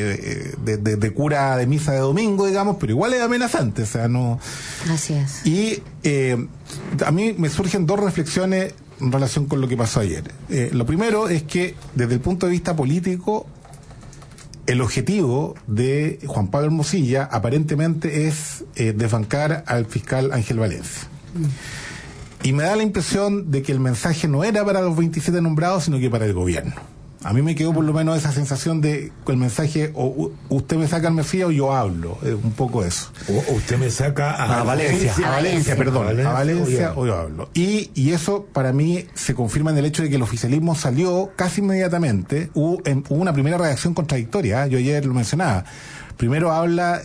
de cura de misa de domingo, digamos, pero igual es amenazante. O sea, no. Así es. Y a mí me surgen 2 reflexiones en relación con lo que pasó ayer. Lo primero es que, desde el punto de vista político, el objetivo de Juan Pablo Hermosilla aparentemente es desbancar al fiscal Ángel Valencia. Y me da la impresión de que el mensaje no era para los 27 nombrados, sino que para el gobierno. A mí me quedó por lo menos esa sensación de que el mensaje, o usted me saca al Mesías o yo hablo, un poco eso. O usted me saca a Valencia. A Valencia o yo hablo. Y eso para mí se confirma en el hecho de que el oficialismo salió casi inmediatamente. Hubo una primera reacción contradictoria, yo ayer lo mencionaba. Primero habla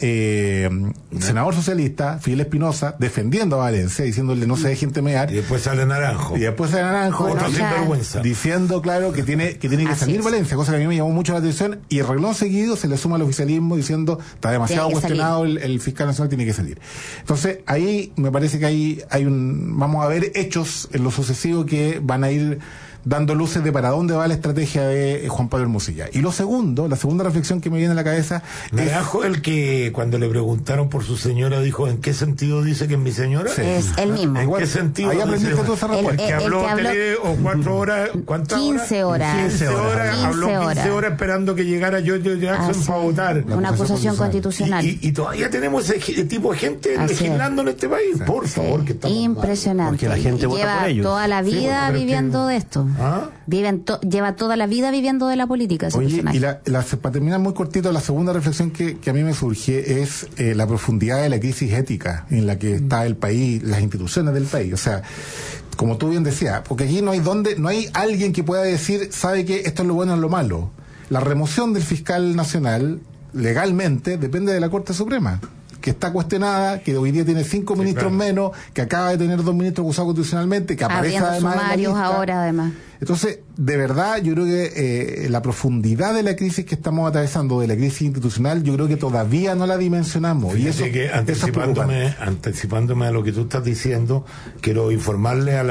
senador socialista, Fidel Espinosa, defendiendo a Valencia, diciéndole no se deje intimear. Y después sale Naranjo. Otro sinvergüenza. Diciendo, claro, que tiene que salir Valencia, cosa que a mí me llamó mucho la atención. Y renglón seguido se le suma al oficialismo diciendo está demasiado cuestionado el fiscal nacional, tiene que salir. Entonces, ahí me parece que vamos a ver hechos en lo sucesivo que van a ir dando luces de para dónde va la estrategia de Juan Pablo Hermosilla. Y la segunda reflexión que me viene a la cabeza Naranjo, el que cuando le preguntaron por su señora dijo, ¿en qué sentido dice que es mi señora? Sí. Es el mismo. ¿En qué sentido? Ahí aprendiste tú esa respuesta. El que habló 4 horas, ¿cuántas 15 horas? 15 horas. Habló 15 horas esperando que llegara George Jackson para votar. Una acusación constitucional. Y todavía tenemos ese tipo de gente legislando en este país. Por favor, que estamos impresionante. Porque la gente vota por ellos. Toda la vida viviendo de esto. Lleva toda la vida viviendo de la política ese personaje. Y para terminar muy cortito, la segunda reflexión que a mí me surge es la profundidad de la crisis ética en la que está el país, las instituciones del país. O sea, como tú bien decías, porque aquí no hay alguien que pueda decir, sabe que esto es lo bueno, es lo malo. La remoción del fiscal nacional legalmente depende de la Corte Suprema, que está cuestionada, que hoy día tiene 5 ministros menos, que acaba de tener 2 ministros acusados constitucionalmente, que aparece además sumarios ahora además. Entonces, de verdad, yo creo que la profundidad de la crisis que estamos atravesando, de la crisis institucional, yo creo que todavía no la dimensionamos. Fíjate, y eso que anticipándome a lo que tú estás diciendo, quiero informarle a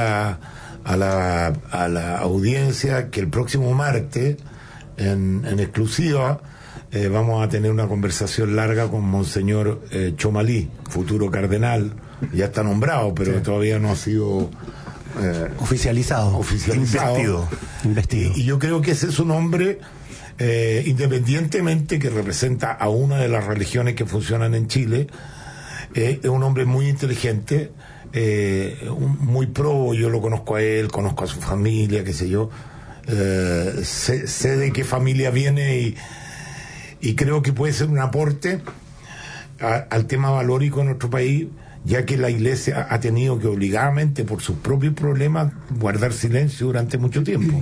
la audiencia que el próximo martes, en exclusiva, vamos a tener una conversación larga con Monseñor Chomalí, futuro cardenal. Ya está nombrado, pero todavía no ha sido oficializado. Investido. Y yo creo que ese es un hombre, independientemente que representa a una de las religiones que funcionan en Chile, es un hombre muy inteligente, muy pro. Yo lo conozco a él, conozco a su familia, qué sé yo, sé de qué familia viene y creo que puede ser un aporte al tema valórico en nuestro país, ya que la Iglesia ha tenido que obligadamente, por sus propios problemas, guardar silencio durante mucho tiempo.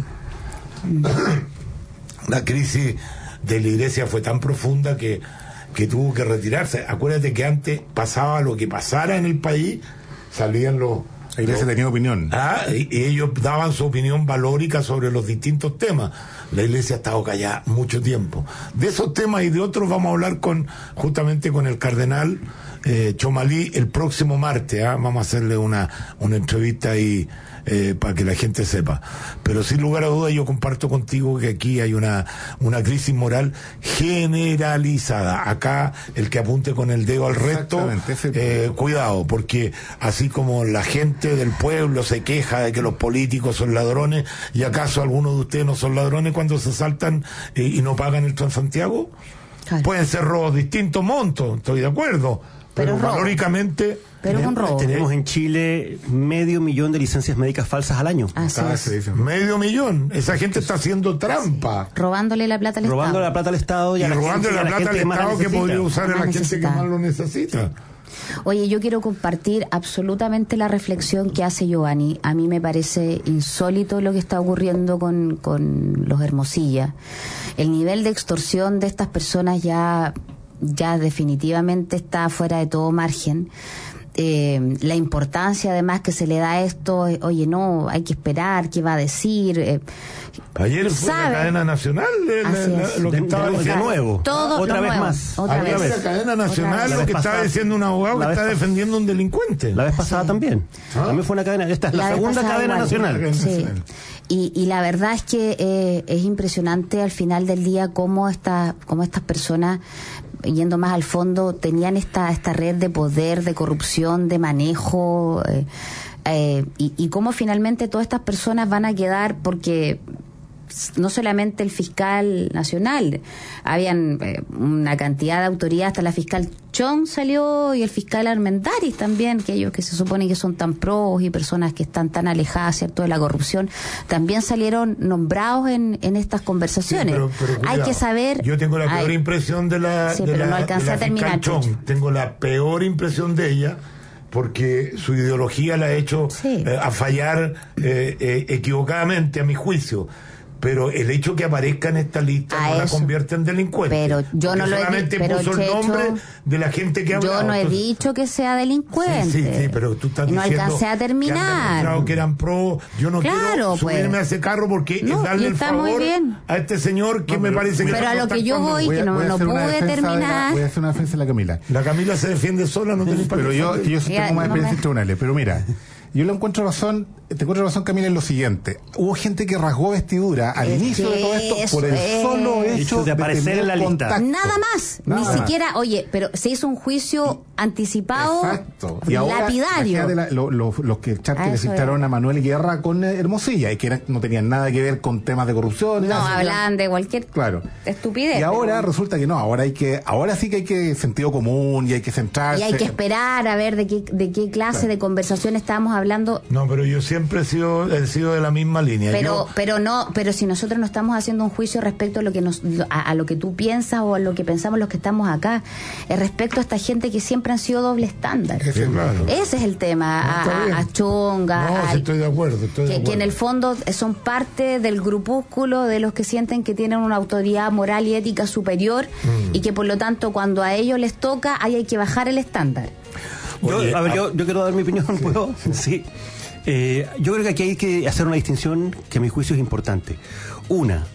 La crisis de la Iglesia fue tan profunda que tuvo que retirarse. Acuérdate que antes pasaba lo que pasara en el país, salían los La iglesia tenía opinión. Y ellos daban su opinión valórica sobre los distintos temas. La iglesia ha estado callada mucho tiempo. De esos temas y de otros vamos a hablar justamente con el cardenal Chomalí el próximo martes. Vamos a hacerle una entrevista ahí para que la gente sepa. Pero sin lugar a dudas yo comparto contigo que aquí hay una crisis moral generalizada. Acá el que apunte con el dedo al resto, cuidado, porque así como la gente del pueblo se queja de que los políticos son ladrones, ¿y acaso algunos de ustedes no son ladrones cuando se saltan y no pagan el Transantiago? Claro. Pueden ser robos distintos montos, estoy de acuerdo, pero valóricamente... Pero es un robo. Tenemos en Chile 500.000 de licencias médicas falsas al año. Así es. 500.000. Esa gente está haciendo trampa. Robándole la plata al Estado. Robándole la plata al Estado. Y robándole la plata al Estado que podría usar a la gente que más lo necesita. Oye, yo quiero compartir absolutamente la reflexión que hace Giovanni. A mí me parece insólito lo que está ocurriendo con los Hermosilla. El nivel de extorsión de estas personas ya definitivamente está fuera de todo margen. La importancia además que se le da a esto, oye, no, hay que esperar, ¿qué va a decir? Ayer fue la cadena nacional lo que estaba diciendo. De nuevo, otra vez más. Ayer fue la cadena nacional lo que estaba diciendo un abogado que está defendiendo a un delincuente. La vez pasada también. También fue una cadena, esta es la segunda cadena nacional. Sí. Y la verdad es que es impresionante al final del día cómo estas personas, yendo más al fondo, tenían esta red de poder, de corrupción, de manejo, y cómo finalmente todas estas personas van a quedar, porque no solamente el fiscal nacional, habían una cantidad de autoridades, hasta la fiscal Chong salió y el fiscal Armendáriz también, que ellos que se supone que son tan pros y personas que están tan alejadas, ¿cierto?, de la corrupción, también salieron nombrados en estas conversaciones. Sí, pero hay que saber... Yo tengo la peor impresión de la fiscal Chong. Tengo la peor impresión de ella, porque su ideología la ha hecho a fallar equivocadamente, a mi juicio. Pero el hecho que aparezca en esta lista no la convierte en delincuente. Pero yo no lo he dicho. Pero puso el nombre de la gente que ha hablado. Yo no he dicho que sea delincuente. Sí, pero tú estás no diciendo alcancé a terminar. Que eran pro. Yo no quiero subirme a ese carro porque es darle el favor a este señor que me parece que... Pero a lo que yo voy, que no pude terminar. Voy a hacer una defensa de la Camila. La Camila se defiende sola, no tenés para... Pero yo tengo más experiencia en tribunales. Pero mira... Yo te encuentro razón, Camila, en lo siguiente. Hubo gente que rasgó vestidura al inicio de todo esto por el solo hecho de aparecer en la lista. Nada más. Ni siquiera, oye, pero se hizo un juicio anticipado, lapidario. Los que le citaron a Manuel Guerra con Hermosilla, y que no tenían nada que ver con temas de corrupción. No, hablaban de cualquier estupidez. Y ahora resulta que no, ahora sí que hay que sentido común y hay que centrarse. Y hay que esperar a ver de qué clase de conversación estamos hablando. No, pero yo siempre he sido de la misma línea. Pero si nosotros no estamos haciendo un juicio respecto a lo que a lo que tú piensas o a lo que pensamos los que estamos acá, respecto a esta gente que siempre han sido doble estándar. Claro. Ese es el tema. A Chonga. Estoy de acuerdo. Que en el fondo son parte del grupúsculo de los que sienten que tienen una autoridad moral y ética superior y que por lo tanto cuando a ellos les toca hay que bajar el estándar. Yo quiero dar mi opinión, ¿puedo? Sí. Yo creo que aquí hay que hacer una distinción que a mi juicio es importante. Una,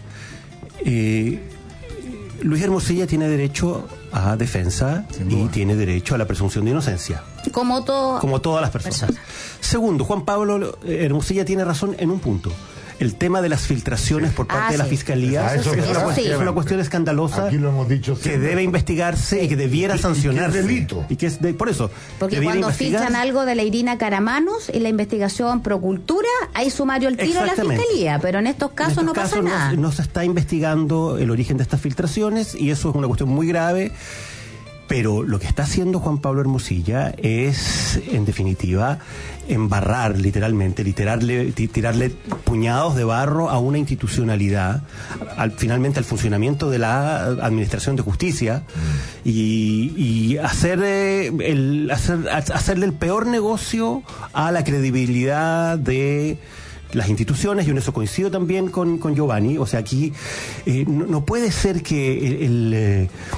Luis Hermosilla tiene derecho a defensa y tiene derecho a la presunción de inocencia. Como todas las personas. Segundo, Juan Pablo Hermosilla tiene razón en un punto. El tema de las filtraciones por parte de la Fiscalía es una cuestión escandalosa. Aquí lo hemos dicho que debe investigarse y que debiera sancionarse. ¿Qué delito? Y que es por eso. Porque cuando filtran algo de la Irina Caramanos en la investigación Procultura, hay sumario al tiro a la Fiscalía, pero en estos casos no pasa nada. No se está investigando el origen de estas filtraciones y eso es una cuestión muy grave. Pero lo que está haciendo Juan Pablo Hermosilla es, en definitiva, embarrar literalmente, tirarle puñados de barro a una institucionalidad, finalmente al funcionamiento de la Administración de Justicia y hacerle el peor negocio a la credibilidad de las instituciones, y en eso coincido también con Giovanni. O sea, aquí no puede ser que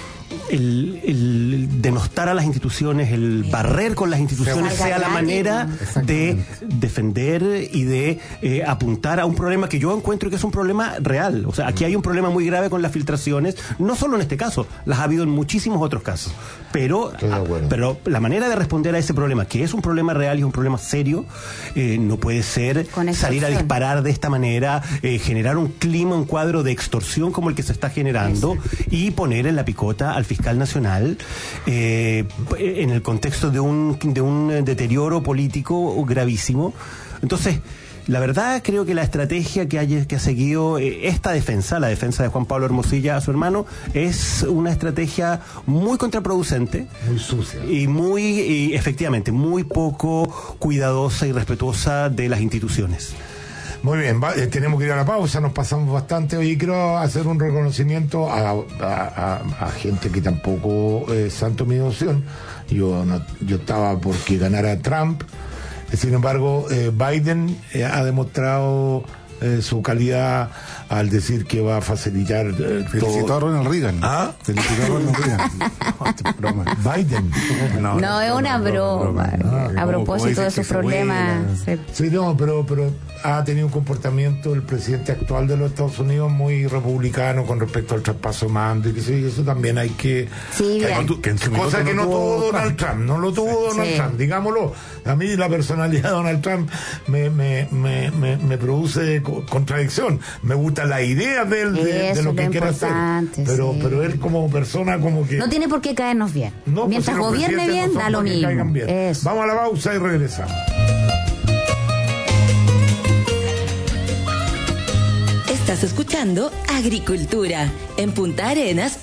denostar a las instituciones, el barrer con las instituciones sea la manera de defender y de apuntar a un problema que yo encuentro que es un problema real. O sea, aquí hay un problema muy grave con las filtraciones, no solo en este caso, las ha habido en muchísimos otros casos. Pero la manera de responder a ese problema, que es un problema real y es un problema serio, no puede ser salir a disparar de esta manera, generar un clima, un cuadro de extorsión como el que se está generando y poner en la picota al fiscal nacional en el contexto de un deterioro político gravísimo. Entonces, la verdad, creo que la estrategia que ha seguido esta defensa, la defensa de Juan Pablo Hermosilla a su hermano, es una estrategia muy contraproducente, muy sucia y efectivamente muy poco cuidadosa y respetuosa de las instituciones. Muy bien, tenemos que ir a la pausa, nos pasamos bastante. Hoy quiero hacer un reconocimiento a gente que tampoco es santo mi devoción. Yo estaba porque ganara Trump. Sin embargo, Biden ha demostrado su calidad al decir que va a facilitar Felicitó a Ronald Reagan. Felicitó a Ronald Reagan. Biden. No, es una broma. A propósito de sus problemas. Sí, no, pero ha tenido un comportamiento el presidente actual de los Estados Unidos muy republicano con respecto al traspaso de mando y que sí, eso también hay que... cosa que no tuvo Donald Trump. No lo tuvo Donald Trump, digámoslo. A mí la personalidad de Donald Trump me produce contradicción. Me gusta la idea de él, de lo que quiere hacer. Pero él como persona como que... No tiene por qué caernos bien. No, mientras gobierne bien, da lo mismo. Vamos a la pausa y regresamos. Estás escuchando Agricultura en Punta Arenas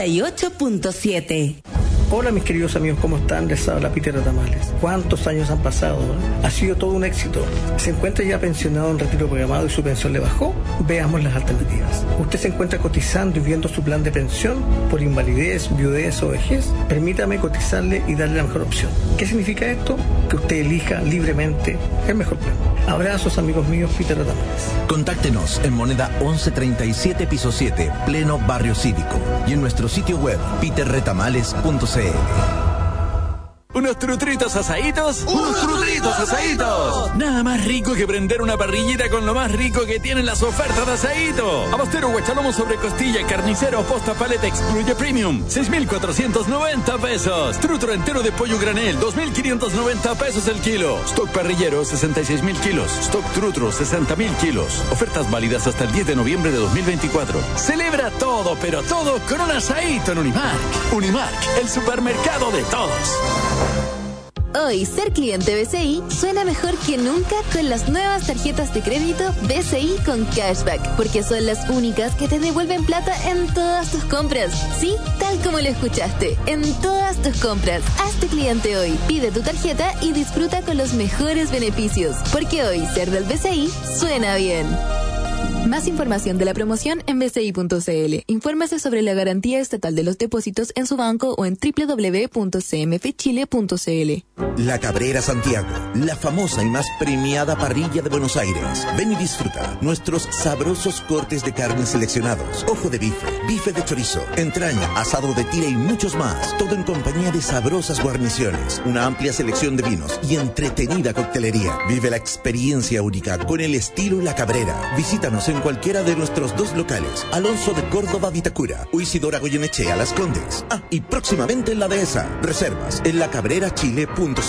98.7. Hola mis queridos amigos, ¿cómo están? Les habla Peter Retamales. ¿Cuántos años han pasado? Ha sido todo un éxito. ¿Se encuentra ya pensionado en retiro programado y su pensión le bajó? Veamos las alternativas. ¿Usted se encuentra cotizando y viendo su plan de pensión por invalidez, viudez o vejez? Permítame cotizarle y darle la mejor opción. ¿Qué significa esto? Que usted elija libremente el mejor plan. Abrazos amigos míos, Peter Retamales. Contáctenos en moneda 1137 piso 7, pleno barrio cívico, y en nuestro sitio web peterretamales.cl. ¿Unos trutritos asaditos? ¡Unos trutritos asaditos! Nada más rico que prender una parrillita con lo más rico que tienen las ofertas de asadito. Abastero guachalomo sobre costilla, carnicero, posta paleta, excluye premium, 6,490 pesos. Trutro entero de pollo granel, 2,590 pesos el kilo. Stock parrillero, 66,000 kilos. Stock trutro, 60,000 kilos. Ofertas válidas hasta el 10 de noviembre de 2024. Celebra todo, pero todo con un asadito en Unimark. Unimark, el supermercado de todos. Hoy, ser cliente BCI suena mejor que nunca con las nuevas tarjetas de crédito BCI con cashback, porque son las únicas que te devuelven plata en todas tus compras. Sí, tal como lo escuchaste, en todas tus compras. Hazte cliente hoy, pide tu tarjeta y disfruta con los mejores beneficios, porque hoy ser del BCI suena bien. Más información de la promoción en bci.cl. Infórmese sobre la garantía estatal de los depósitos en su banco o en www.cmfchile.cl. La Cabrera Santiago, la famosa y más premiada parrilla de Buenos Aires. Ven y disfruta nuestros sabrosos cortes de carne seleccionados. Ojo de bife, bife de chorizo, entraña, asado de tira y muchos más. Todo en compañía de sabrosas guarniciones, una amplia selección de vinos y entretenida coctelería. Vive la experiencia única con el estilo La Cabrera. Visítanos en cualquiera de nuestros dos locales, Alonso de Córdoba Vitacura o Isidora Goyenechea Las Condes. Y próximamente en la Dehesa. Reservas en lacabrerachile.cl.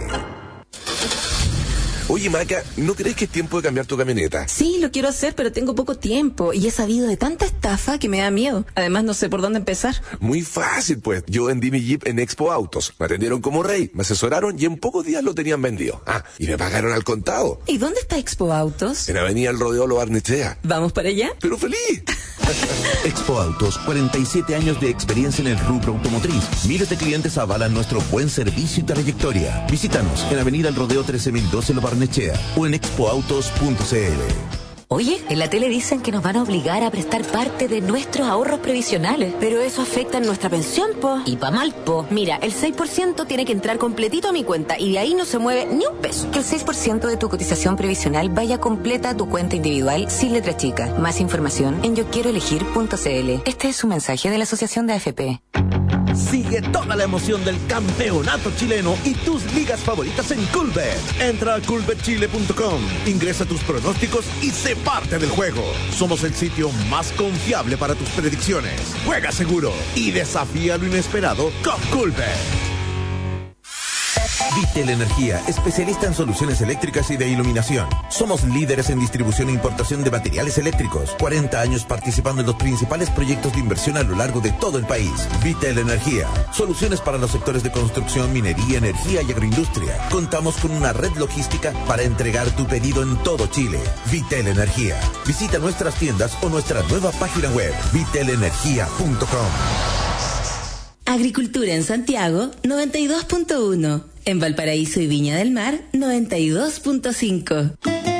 Oye, Maca, ¿no crees que es tiempo de cambiar tu camioneta? Sí, lo quiero hacer, pero tengo poco tiempo y he sabido de tanta estafa que me da miedo. Además, no sé por dónde empezar. Muy fácil, pues. Yo vendí mi Jeep en Expo Autos. Me atendieron como rey, me asesoraron y en pocos días lo tenían vendido. Y me pagaron al contado. ¿Y dónde está Expo Autos? En Avenida El Rodeo Lo Barnechea. ¿Vamos para allá? ¡Pero feliz! Expo Autos, 47 años de experiencia en el rubro automotriz. Miles de clientes avalan nuestro buen servicio y trayectoria. Visítanos en Avenida El Rodeo 13.012 Lo Barnechea o en expoautos.cl. Oye, en la tele dicen que nos van a obligar a prestar parte de nuestros ahorros previsionales. Pero eso afecta en nuestra pensión, po. Y pa' mal, po. Mira, el 6% tiene que entrar completito a mi cuenta y de ahí no se mueve ni un peso. Que el 6% de tu cotización previsional vaya completa a tu cuenta individual sin letra chica. Más información en yoquieroelegir.cl. Este es un mensaje de la Asociación de AFP. Sigue toda la emoción del campeonato chileno y tus ligas favoritas en Coolbet. Entra a coolbetchile.com, ingresa tus pronósticos y sé parte del juego. Somos el sitio más confiable para tus predicciones. Juega seguro y desafía lo inesperado con Coolbet. Vitel Energía, especialista en soluciones eléctricas y de iluminación. Somos líderes en distribución e importación de materiales eléctricos. 40 años participando en los principales proyectos de inversión a lo largo de todo el país. Vitel Energía, soluciones para los sectores de construcción, minería, energía y agroindustria. Contamos con una red logística para entregar tu pedido en todo Chile. Vitel Energía. Visita nuestras tiendas o nuestra nueva página web, vitelenergia.com. Agricultura en Santiago, 92.1. En Valparaíso y Viña del Mar, 92.5.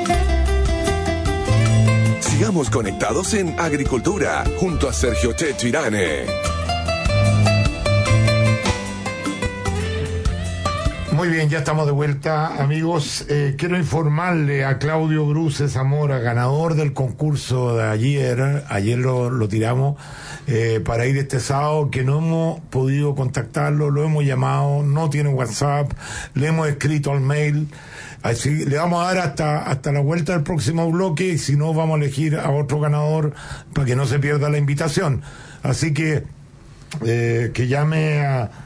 Sigamos conectados en Agricultura, junto a Sergio Checho Irane. Muy bien, ya estamos de vuelta, amigos. Quiero informarle a Claudio Bruce Zamora, ganador del concurso de ayer lo tiramos, para ir este sábado, que no hemos podido contactarlo, lo hemos llamado, no tiene WhatsApp, le hemos escrito al mail, así le vamos a dar hasta la vuelta del próximo bloque, y si no vamos a elegir a otro ganador para que no se pierda la invitación. Así que llame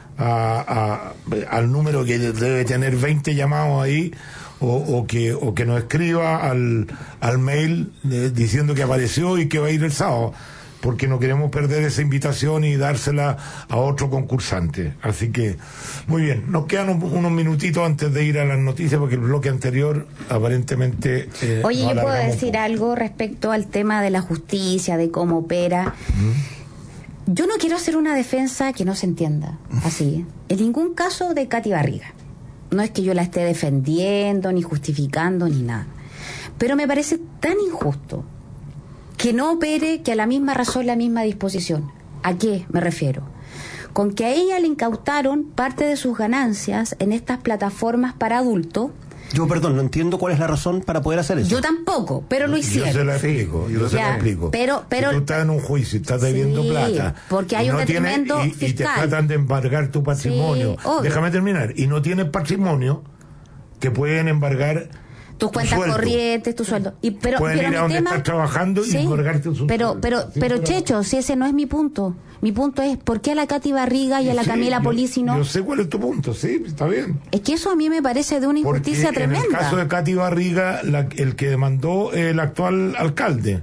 al número que debe tener 20 llamados ahí, o que nos escriba al mail diciendo que apareció y que va a ir el sábado, porque no queremos perder esa invitación y dársela a otro concursante. Así que, muy bien, nos quedan unos minutitos antes de ir a las noticias, porque el bloque anterior aparentemente... Oye, yo puedo decir algo respecto al tema de la justicia, de cómo opera. Yo no quiero hacer una defensa que no se entienda así, en ningún caso, de Katy Barriga. No es que yo la esté defendiendo, ni justificando, ni nada. Pero me parece tan injusto que no opere, que a la misma razón, la misma disposición. ¿A qué me refiero? Con que a ella le incautaron parte de sus ganancias en estas plataformas para adultos. Yo, perdón, no entiendo cuál es la razón para poder hacer eso. Yo tampoco, pero lo hicieron. Yo se la explico. Pero si tú estás en un juicio y estás debiendo plata, porque hay un detrimento fiscal. Y te tratan de embargar tu patrimonio. Sí, déjame terminar. Y no tienes patrimonio, te pueden embargar tus cuentas corrientes, tu sueldo. Pueden ir a donde estás trabajando y embargarte su sueldo. Pero Checho, si ese no es mi punto. Mi punto es, ¿por qué a la Katy Barriga y a la Camila Polisi no? Yo sé cuál es tu punto, sí, está bien. Es que eso a mí me parece de una injusticia tremenda. En el caso de Katy Barriga, el que demandó el actual alcalde,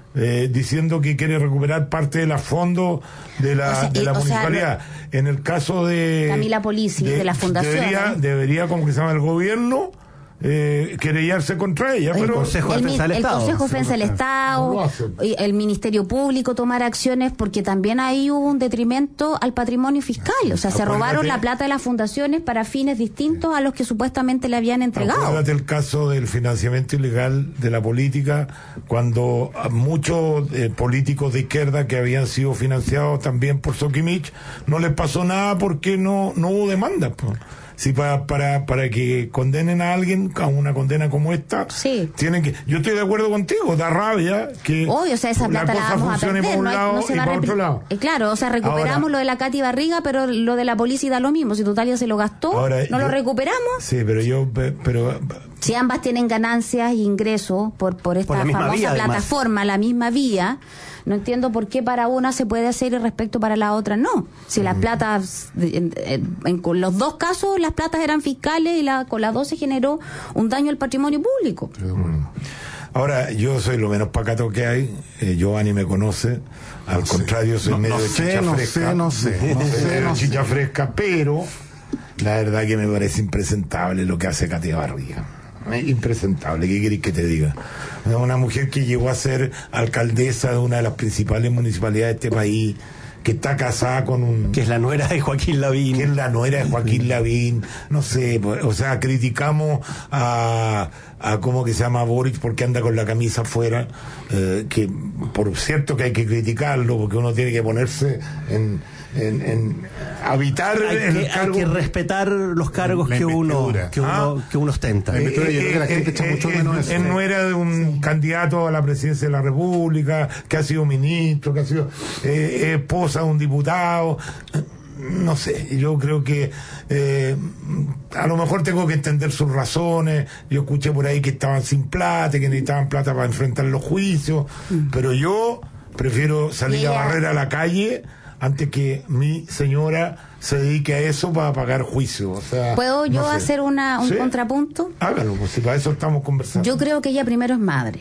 diciendo que quiere recuperar parte de los fondos de la municipalidad. En el caso de Camila Polisi, de la fundación, debería, como que se llama, el gobierno querellarse contra ella, pero el Consejo de Defensa del Estado, el Ministerio Público tomar acciones, porque también ahí hubo un detrimento al patrimonio fiscal, o sea, se robaron la plata de las fundaciones para fines distintos a los que supuestamente le habían entregado. Acuérdate el caso del financiamiento ilegal de la política, cuando a muchos políticos de izquierda que habían sido financiados también por Soquimich, no les pasó nada porque no hubo demanda, pues. Si para que condenen a alguien a una condena como esta, tienen que... Yo estoy de acuerdo contigo, da rabia que esa plata la vamos a perder, por un lado y por otro lado. Claro, o sea, recuperamos ahora, lo de la Katy Barriga, pero lo de la policía da lo mismo. Si total ya se lo gastó, ahora, lo recuperamos. Sí, pero si ambas tienen ganancias e ingresos por esta famosa plataforma, la misma vía, no entiendo por qué para una se puede hacer y respecto para la otra no. Si las platas, con los dos casos, las platas eran fiscales y con las dos se generó un daño al patrimonio público. Ahora, yo soy lo menos pacato que hay. Giovanni me conoce. Al contrario, soy medio de chicha fresca. No sé. Chicha fresca, pero la verdad que me parece impresentable lo que hace Katy Barriga. Impresentable, ¿qué querés que te diga? Una mujer que llegó a ser alcaldesa de una de las principales municipalidades de este país, que está casada con que es la nuera de Joaquín Lavín. No sé, o sea, criticamos a cómo que se llama Boric porque anda con la camisa afuera, que por cierto que hay que criticarlo, porque uno tiene que ponerse en habitar hay que respetar los cargos que uno ostenta. Él no era de un candidato a la presidencia de la República, que ha sido ministro, que ha sido esposa de un diputado. no sé, yo creo que a lo mejor tengo que entender sus razones. Yo escuché por ahí que estaban sin plata, que necesitaban plata para enfrentar los juicios, pero yo prefiero salir a barrer a la calle antes que mi señora se dedique a eso para pagar juicio. O sea, ¿puedo yo hacer un ¿sí? contrapunto? Hágalo, pues si para eso estamos conversando. Yo creo que ella primero es madre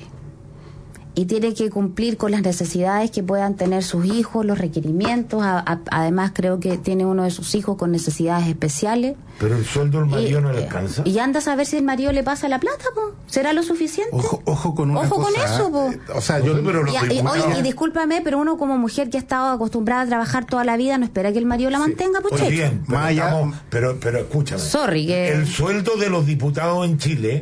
y tiene que cumplir con las necesidades que puedan tener sus hijos, los requerimientos. Además creo que tiene uno de sus hijos con necesidades especiales. Pero el sueldo del marido no le alcanza. Y anda a saber si el marido le pasa la plata, po. ¿Será lo suficiente? Ojo con una cosa. Ojo con eso, po. O sea, yo... Oye, y discúlpame, pero uno como mujer que ha estado acostumbrada a trabajar toda la vida no espera que el marido la mantenga, pues checho. Bien, pero escúchame. Sorry, que... El sueldo de los diputados en Chile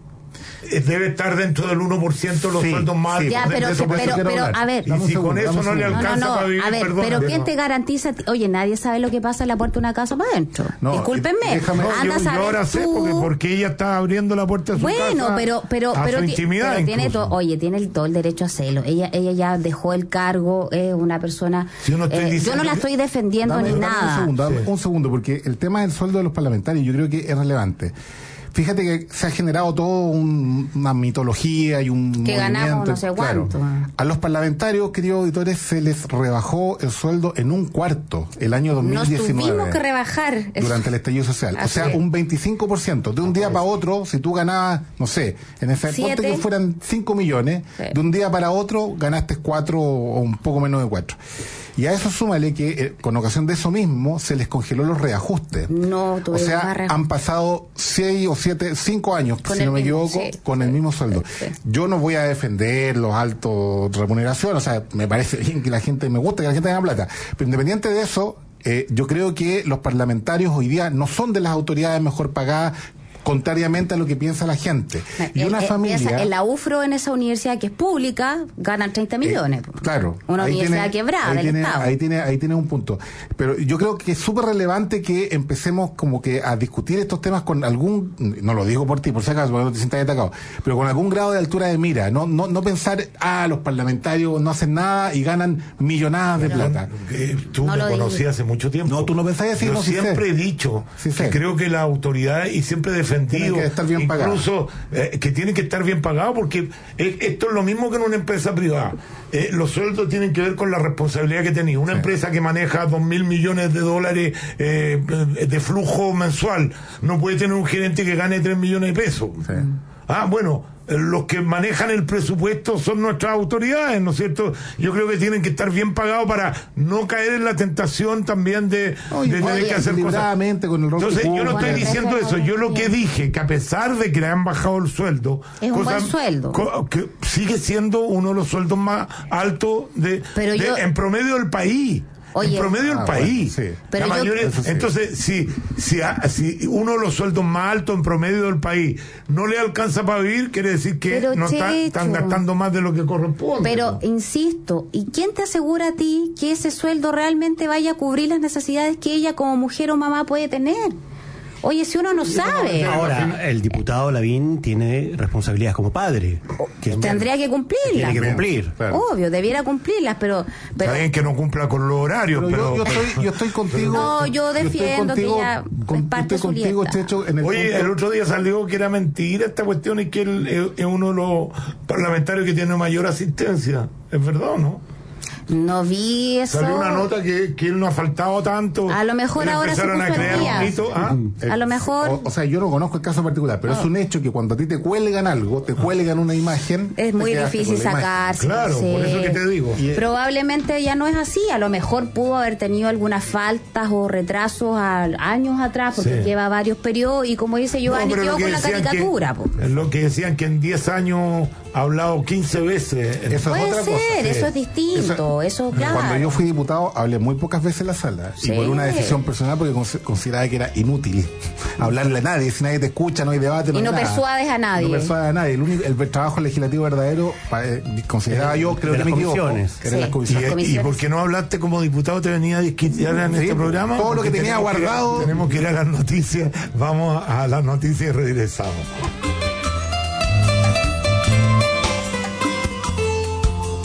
debe estar dentro del 1% de los sueldos más altos. Ya, pero a ver, y si con eso no le alcanza para vivir, a ver, perdón, pero ¿quién te garantiza? Oye, nadie sabe lo que pasa en la puerta de una casa para adentro. Discúlpenme. Yo ahora sé porque ella está abriendo la puerta de su casa. Pero su intimidad, tiene todo el derecho a hacerlo. Ella ya dejó el cargo, es una persona. Yo no la estoy defendiendo ni nada. Un segundo, porque el tema del sueldo de los parlamentarios yo creo que es relevante. Fíjate que se ha generado toda una mitología y un que movimiento. Ganamos no sé cuánto. A los parlamentarios, queridos auditores, se les rebajó el sueldo en 1/4 el año 2019. Nos tuvimos que rebajar. Durante el estallido social. O sea, un 25%. De un día para otro, si tú ganabas, no sé, en ese ponte que fueran 5 millones, de un día para otro ganaste 4 o un poco menos de 4. Y a eso súmale que con ocasión de eso mismo se les congeló los reajustes. O sea, han pasado 6 o 5 años, si no me equivoco, con el mismo sueldo. Yo no voy a defender los altos remuneraciones, o sea, me parece bien que la gente, me gusta que la gente tenga plata, pero independiente de eso, yo creo que los parlamentarios hoy día no son de las autoridades mejor pagadas, contrariamente a lo que piensa la gente. Y una familia... En la UFRO, en esa universidad que es pública, ganan 30 millones. Claro. Una universidad quebrada del Estado. Ahí tiene un punto. Pero yo creo que es súper relevante que empecemos como que a discutir estos temas con algún, no lo digo por ti, por si acaso, porque no te sientas atacado, pero con algún grado de altura de mira. No pensar, los parlamentarios no hacen nada y ganan millonadas de plata. Tú me conocías hace mucho tiempo. No, tú no pensás así. Yo siempre he dicho que creo que la autoridad, y siempre defendido, tienen que estar bien incluso que tienen que estar bien pagados, porque esto es lo mismo que en una empresa privada. Los sueldos tienen que ver con la responsabilidad que tenía. Una empresa que maneja $2.000 millones de flujo mensual no puede tener un gerente que gane 3 millones de pesos. Los que manejan el presupuesto son nuestras autoridades, ¿no es cierto? Yo creo que tienen que estar bien pagados para no caer en la tentación también de tener que hacer cosas. Entonces, yo no estoy diciendo eso. Yo lo que dije, que a pesar de que le han bajado el sueldo, es un buen sueldo, que sigue siendo uno de los sueldos más altos en promedio del país. En promedio del país. Sí. Pero entonces, si uno de los sueldos más altos en promedio del país no le alcanza para vivir, quiere decir que están gastando más de lo que corresponde. Pero, insisto, ¿y quién te asegura a ti que ese sueldo realmente vaya a cubrir las necesidades que ella como mujer o mamá puede tener? Oye, si uno no sabe. Ahora, el diputado Lavín tiene responsabilidades como padre. Tendría que cumplirlas. Tiene que cumplir. Claro. Obvio, debiera cumplirlas, pero está bien que no cumpla con los horarios, pero yo estoy contigo. No, yo defiendo que ella es parte de su libertad. Oye, el otro día salió que era mentira esta cuestión y que él es uno de los parlamentarios que tiene mayor asistencia. ¿Es verdad o no? No vi eso. Salió una nota que él no ha faltado tanto. A lo mejor ahora se puso al día. A lo mejor. O sea, yo no conozco el caso particular, pero es un hecho que cuando a ti te cuelgan algo, te cuelgan una imagen. Es muy difícil sacarse. Claro, por eso que te digo. Probablemente ya no es así. A lo mejor pudo haber tenido algunas faltas o retrasos años atrás, porque lleva varios periodos. Y como dice Giovanni, quedó con la caricatura. Es lo que decían, que en 10 años ha hablado 15 veces. Eso puede ser, cosa. Eso es distinto. Eso, claro. Cuando yo fui diputado hablé muy pocas veces en la sala, y por una decisión personal, porque consideraba que era inútil hablarle a nadie. Si nadie te escucha, no hay debate, y no persuades a nadie. No persuades a nadie. El trabajo legislativo verdadero consideraba yo, creo que me equivoco, que eran las comisiones. ¿Y por qué no hablaste como diputado? ¿Te venía a disquitar en este programa? Todo lo que tenía guardado. Tenemos que ir a las noticias. Vamos a las noticias y regresamos.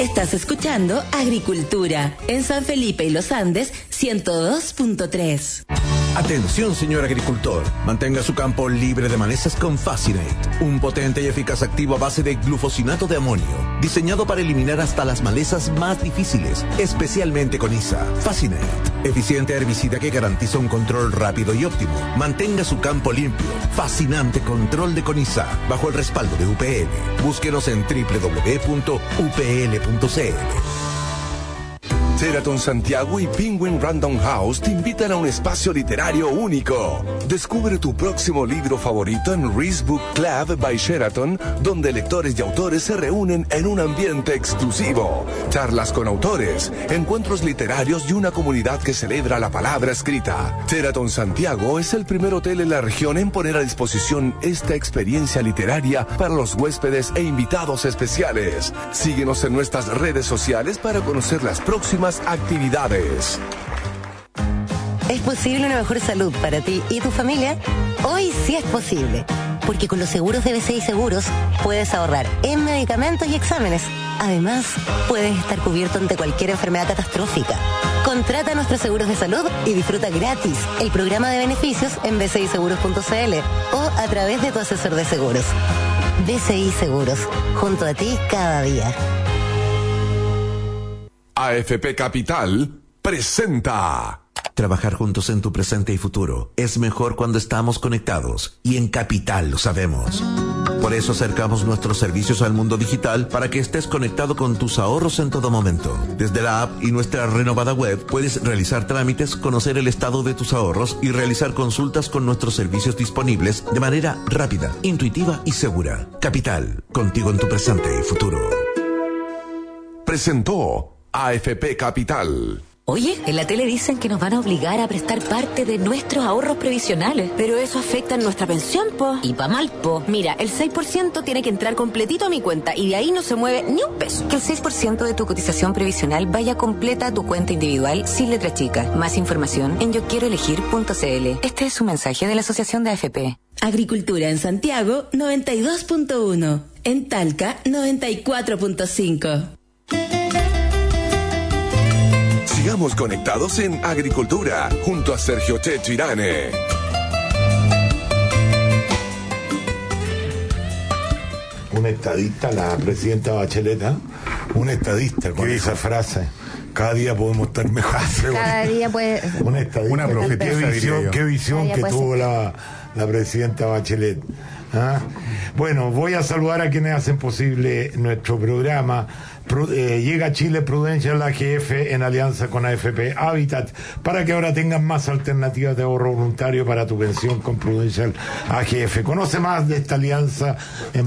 Estás escuchando Agricultura en San Felipe y Los Andes 102.3. Atención, señor agricultor. Mantenga su campo libre de malezas con Fascinate, un potente y eficaz activo a base de glufosinato de amonio, diseñado para eliminar hasta las malezas más difíciles, especialmente con ISA. Fascinate, eficiente herbicida que garantiza un control rápido y óptimo. Mantenga su campo limpio. Fascinante control de Conisa, bajo el respaldo de UPL. Búsquenos en www.upl.cl. Sheraton Santiago y Penguin Random House te invitan a un espacio literario único. Descubre tu próximo libro favorito en Reese Book Club by Sheraton, donde lectores y autores se reúnen en un ambiente exclusivo. Charlas con autores, encuentros literarios y una comunidad que celebra la palabra escrita. Sheraton Santiago es el primer hotel en la región en poner a disposición esta experiencia literaria para los huéspedes e invitados especiales. Síguenos en nuestras redes sociales para conocer las próximas actividades. ¿Es posible una mejor salud para ti y tu familia? Hoy sí es posible, porque con los seguros de BCI Seguros puedes ahorrar en medicamentos y exámenes. Además, puedes estar cubierto ante cualquier enfermedad catastrófica. Contrata nuestros seguros de salud y disfruta gratis el programa de beneficios en bciseguros.cl o a través de tu asesor de seguros. BCI Seguros, junto a ti cada día. AFP Capital presenta. Trabajar juntos en tu presente y futuro es mejor cuando estamos conectados, y en Capital lo sabemos. Por eso acercamos nuestros servicios al mundo digital para que estés conectado con tus ahorros en todo momento. Desde la app y nuestra renovada web puedes realizar trámites, conocer el estado de tus ahorros y realizar consultas con nuestros servicios disponibles de manera rápida, intuitiva y segura. Capital, contigo en tu presente y futuro. Presentó AFP Capital. Oye, en la tele dicen que nos van a obligar a prestar parte de nuestros ahorros previsionales. Pero eso afecta en nuestra pensión, po. Y pa' mal, po. Mira, el 6% tiene que entrar completito a mi cuenta y de ahí no se mueve ni un peso. Que el 6% de tu cotización previsional vaya completa a tu cuenta individual sin letra chica. Más información en yoquieroelegir.cl. Este es un mensaje de la Asociación de AFP. Agricultura en Santiago 92.1. En Talca 94.5. Sigamos conectados en Agricultura, junto a Sergio Chechirane. Un estadista, la presidenta Bachelet, ¿eh? Un estadista con esa frase. Cada día podemos estar mejor. Cada día puede... Un estadista. Una profetisa, Qué visión que tuvo la presidenta Bachelet. ¿Ah? Bueno, voy a saludar a quienes hacen posible nuestro programa. Llega a Chile Prudential AGF en alianza con AFP Habitat para que ahora tengan más alternativas de ahorro voluntario para tu pensión con Prudential AGF. Conoce más de esta alianza en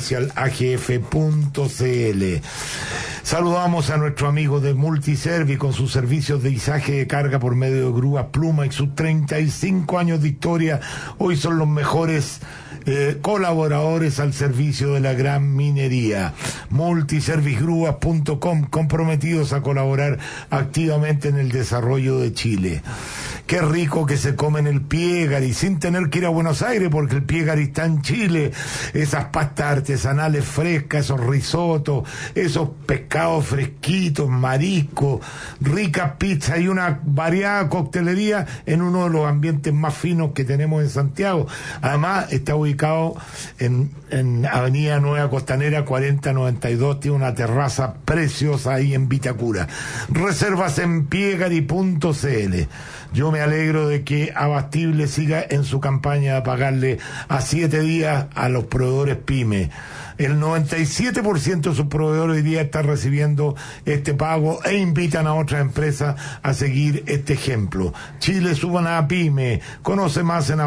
prudencialagf.cl. Saludamos a nuestro amigo de Multiservi con sus servicios de izaje de carga por medio de grúa Pluma y sus 35 años de historia. Hoy son los mejores colaboradores al servicio de la gran minería. Multiservicegrúas.com, comprometidos a colaborar activamente en el desarrollo de Chile. Qué rico que se come en el Piegari sin tener que ir a Buenos Aires, porque el Piegari está en Chile. Esas pastas artesanales frescas, esos risotos, esos pescados fresquitos, mariscos, ricas pizzas y una variada coctelería en uno de los ambientes más finos que tenemos en Santiago. Además está ubicado en Avenida Nueva Costanera 4092, tiene una terraza preciosa ahí en Vitacura. Reservas en piegari.cl. Yo me alegro de que Abastible siga en su campaña de pagarle a 7 días a los proveedores PYME. El 97% de sus proveedores hoy día están recibiendo este pago e invitan a otras empresas a seguir este ejemplo. Chile, suban a PYME. Conoce más en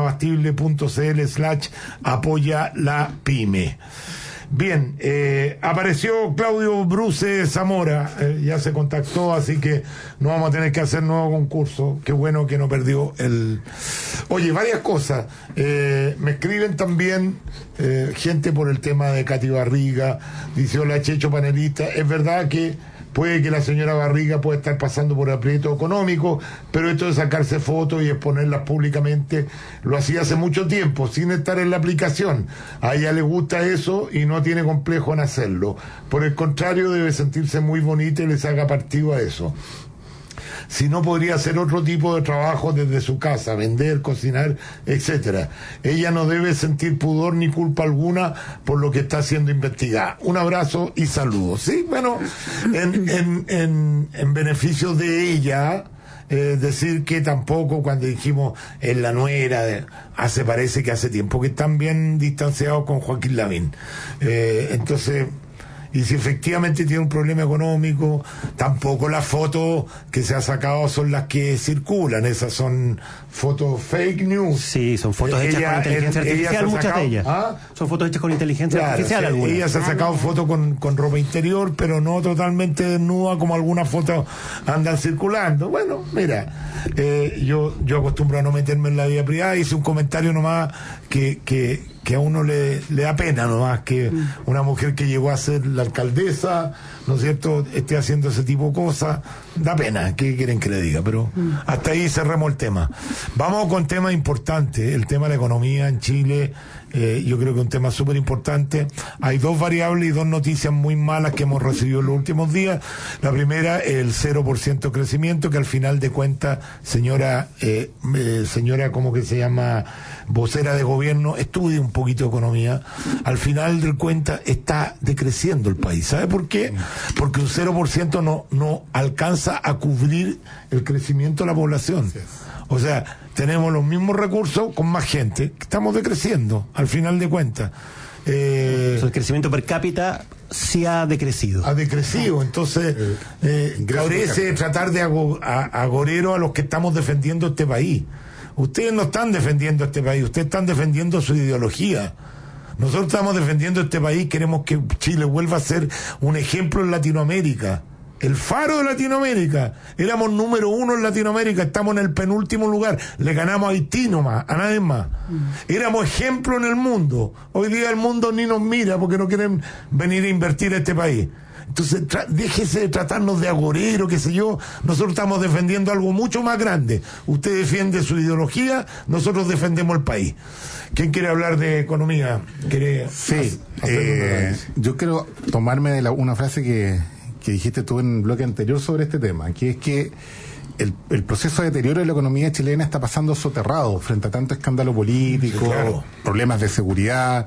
abastible.cl/apoya la PYME. Bien, apareció Claudio Bruce Zamora, ya se contactó, así que no vamos a tener que hacer nuevo concurso. Qué bueno que no perdió el... Oye, varias cosas. Me escriben también gente por el tema de Katy Barriga, dice hola Checho panelista. Es verdad que puede que la señora Barriga pueda estar pasando por aprieto económico, pero esto de sacarse fotos y exponerlas públicamente lo hacía hace mucho tiempo, sin estar en la aplicación. A ella le gusta eso y no tiene complejo en hacerlo. Por el contrario, debe sentirse muy bonita y le saca partido a eso. Si no, podría hacer otro tipo de trabajo desde su casa, vender, cocinar, etcétera. Ella no debe sentir pudor ni culpa alguna por lo que está siendo investigada. Un abrazo y saludos. Sí, bueno, en beneficio de ella, decir que tampoco, cuando dijimos en la nuera, parece que hace tiempo que están bien distanciados con Joaquín Lavín. Entonces, y si efectivamente tiene un problema económico, tampoco las fotos que se ha sacado son las que circulan, esas son fotos fake news. Sí, son fotos hechas con inteligencia artificial, muchas de ellas. Son fotos hechas con inteligencia artificial algunas. Ella se ha sacado fotos con ropa interior, pero no totalmente desnuda como algunas fotos andan circulando. Bueno, mira, yo acostumbro a no meterme en la vida privada, hice un comentario nomás que a uno le da pena nomás que una mujer que llegó a ser la alcaldesa, ¿no es cierto?, esté haciendo ese tipo de cosas. Da pena, ¿qué quieren que le diga? Pero hasta ahí cerremos el tema. Vamos con temas importantes, el tema de la economía en Chile. Yo creo que es un tema súper importante. Hay dos variables y dos noticias muy malas que hemos recibido en los últimos días. La primera, el 0% crecimiento, que al final de cuentas, señora, ¿cómo que se llama?, vocera de gobierno, estudie un poquito de economía. Al final de cuentas está decreciendo el país. ¿Sabe por qué? Porque un 0% no alcanza a cubrir el crecimiento de la población. O sea, tenemos los mismos recursos con más gente, estamos decreciendo, al final de cuentas. El crecimiento per cápita sí ha decrecido. Ha decrecido, entonces parece tratar de agorero a los que estamos defendiendo este país. Ustedes no están defendiendo este país, ustedes están defendiendo su ideología. Nosotros estamos defendiendo este país, queremos que Chile vuelva a ser un ejemplo en Latinoamérica. El faro de Latinoamérica. Éramos número 1 en Latinoamérica, estamos en el penúltimo lugar. Le ganamos a Haití nomás, a nadie más. Éramos ejemplo en el mundo. Hoy día el mundo ni nos mira porque no quieren venir a invertir a este país. Entonces, déjese de tratarnos de agorero, qué sé yo. Nosotros estamos defendiendo algo mucho más grande. Usted defiende su ideología, nosotros defendemos el país. ¿Quién quiere hablar de economía? Sí, yo quiero tomarme de una frase que dijiste tú en el bloque anterior sobre este tema, que es que el proceso de deterioro de la economía chilena está pasando soterrado frente a tanto escándalo político, claro, problemas de seguridad,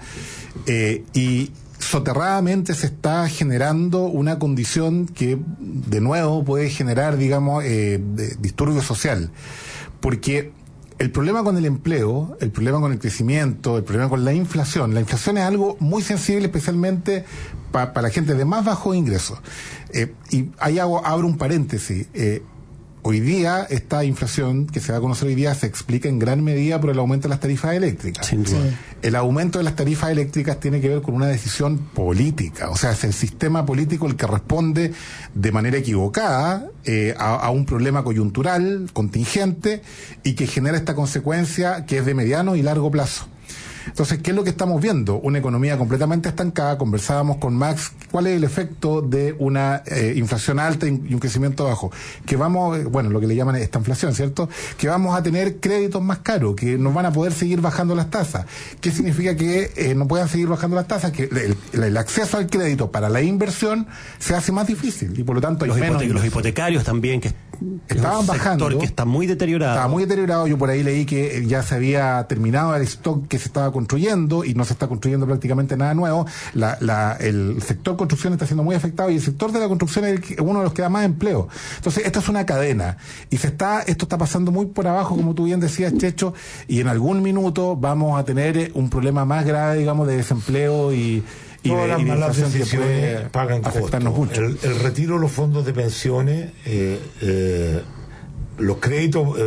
y soterradamente se está generando una condición que de nuevo puede generar, digamos, disturbio social, porque el problema con el empleo, el problema con el crecimiento, el problema con la inflación es algo muy sensible, especialmente para la gente de más bajos ingresos. Y ahí abro un paréntesis. Hoy día, esta inflación que se va a conocer hoy día se explica en gran medida por el aumento de las tarifas eléctricas. Sí. El aumento de las tarifas eléctricas tiene que ver con una decisión política. O sea, es el sistema político el que responde de manera equivocada a un problema coyuntural, contingente, y que genera esta consecuencia que es de mediano y largo plazo. Entonces, ¿qué es lo que estamos viendo? Una economía completamente estancada. Conversábamos con Max, ¿cuál es el efecto de una inflación alta y un crecimiento bajo? Que vamos, bueno, lo que le llaman esta inflación, ¿cierto? Que vamos a tener créditos más caros, que nos van a poder seguir bajando las tasas. ¿Qué significa que no puedan seguir bajando las tasas? Que el acceso al crédito para la inversión se hace más difícil y por lo tanto hay los hipotecarios también, que estaban bajando, que está muy deteriorado. Estaba muy deteriorado. Yo por ahí leí que ya se había terminado el stock que se estaba construyendo y no se está construyendo prácticamente nada nuevo. El sector construcción está siendo muy afectado y el sector de la construcción es uno de los que da más empleo. Entonces, esto es una cadena y esto está pasando muy por abajo, como tú bien decías, Checho, y en algún minuto vamos a tener un problema más grave, digamos, de desempleo y todas las malas decisiones pagan afectarnos mucho. El retiro de los fondos de pensiones, los créditos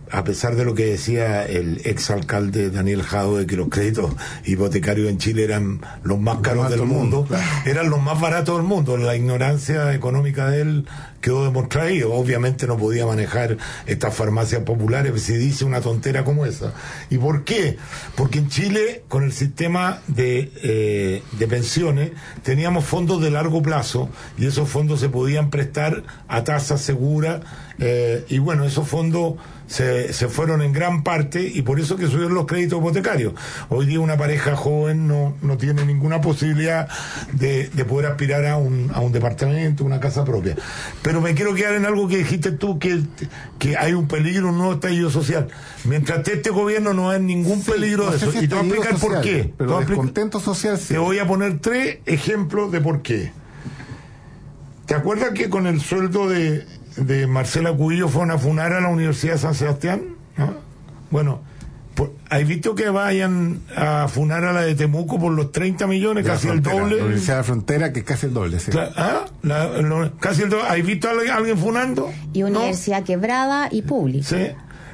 a pesar de lo que decía el exalcalde Daniel Jadot de que los créditos hipotecarios en Chile eran los más caros del mundo, eran los más baratos del mundo. La ignorancia económica de él quedó demostrada y obviamente no podía manejar estas farmacias populares si dice una tontera como esa. ¿Y por qué? Porque en Chile, con el sistema de pensiones, teníamos fondos de largo plazo y esos fondos se podían prestar a tasas seguras, y bueno, esos fondos se fueron en gran parte y por eso que subieron los créditos hipotecarios. Hoy día una pareja joven no tiene ninguna posibilidad de poder aspirar a un departamento, una casa propia. Pero me quiero quedar en algo que dijiste tú, que hay un peligro, un nuevo estallido social. Mientras este gobierno no hay ningún peligro de eso. Y te voy a explicar por qué. Pero descontento social sí. Te voy a poner 3 ejemplos de por qué. ¿Te acuerdas que con el sueldo de Marcela Cubillo fueron a funar a la Universidad de San Sebastián? ¿No? Bueno, ¿has visto que vayan a funar a la de Temuco por los 30 millones, casi el doble? La Universidad de la Frontera, que es casi el doble, sí. Casi el doble. ¿Has visto a alguien funando? Y universidad quebrada y pública. Sí.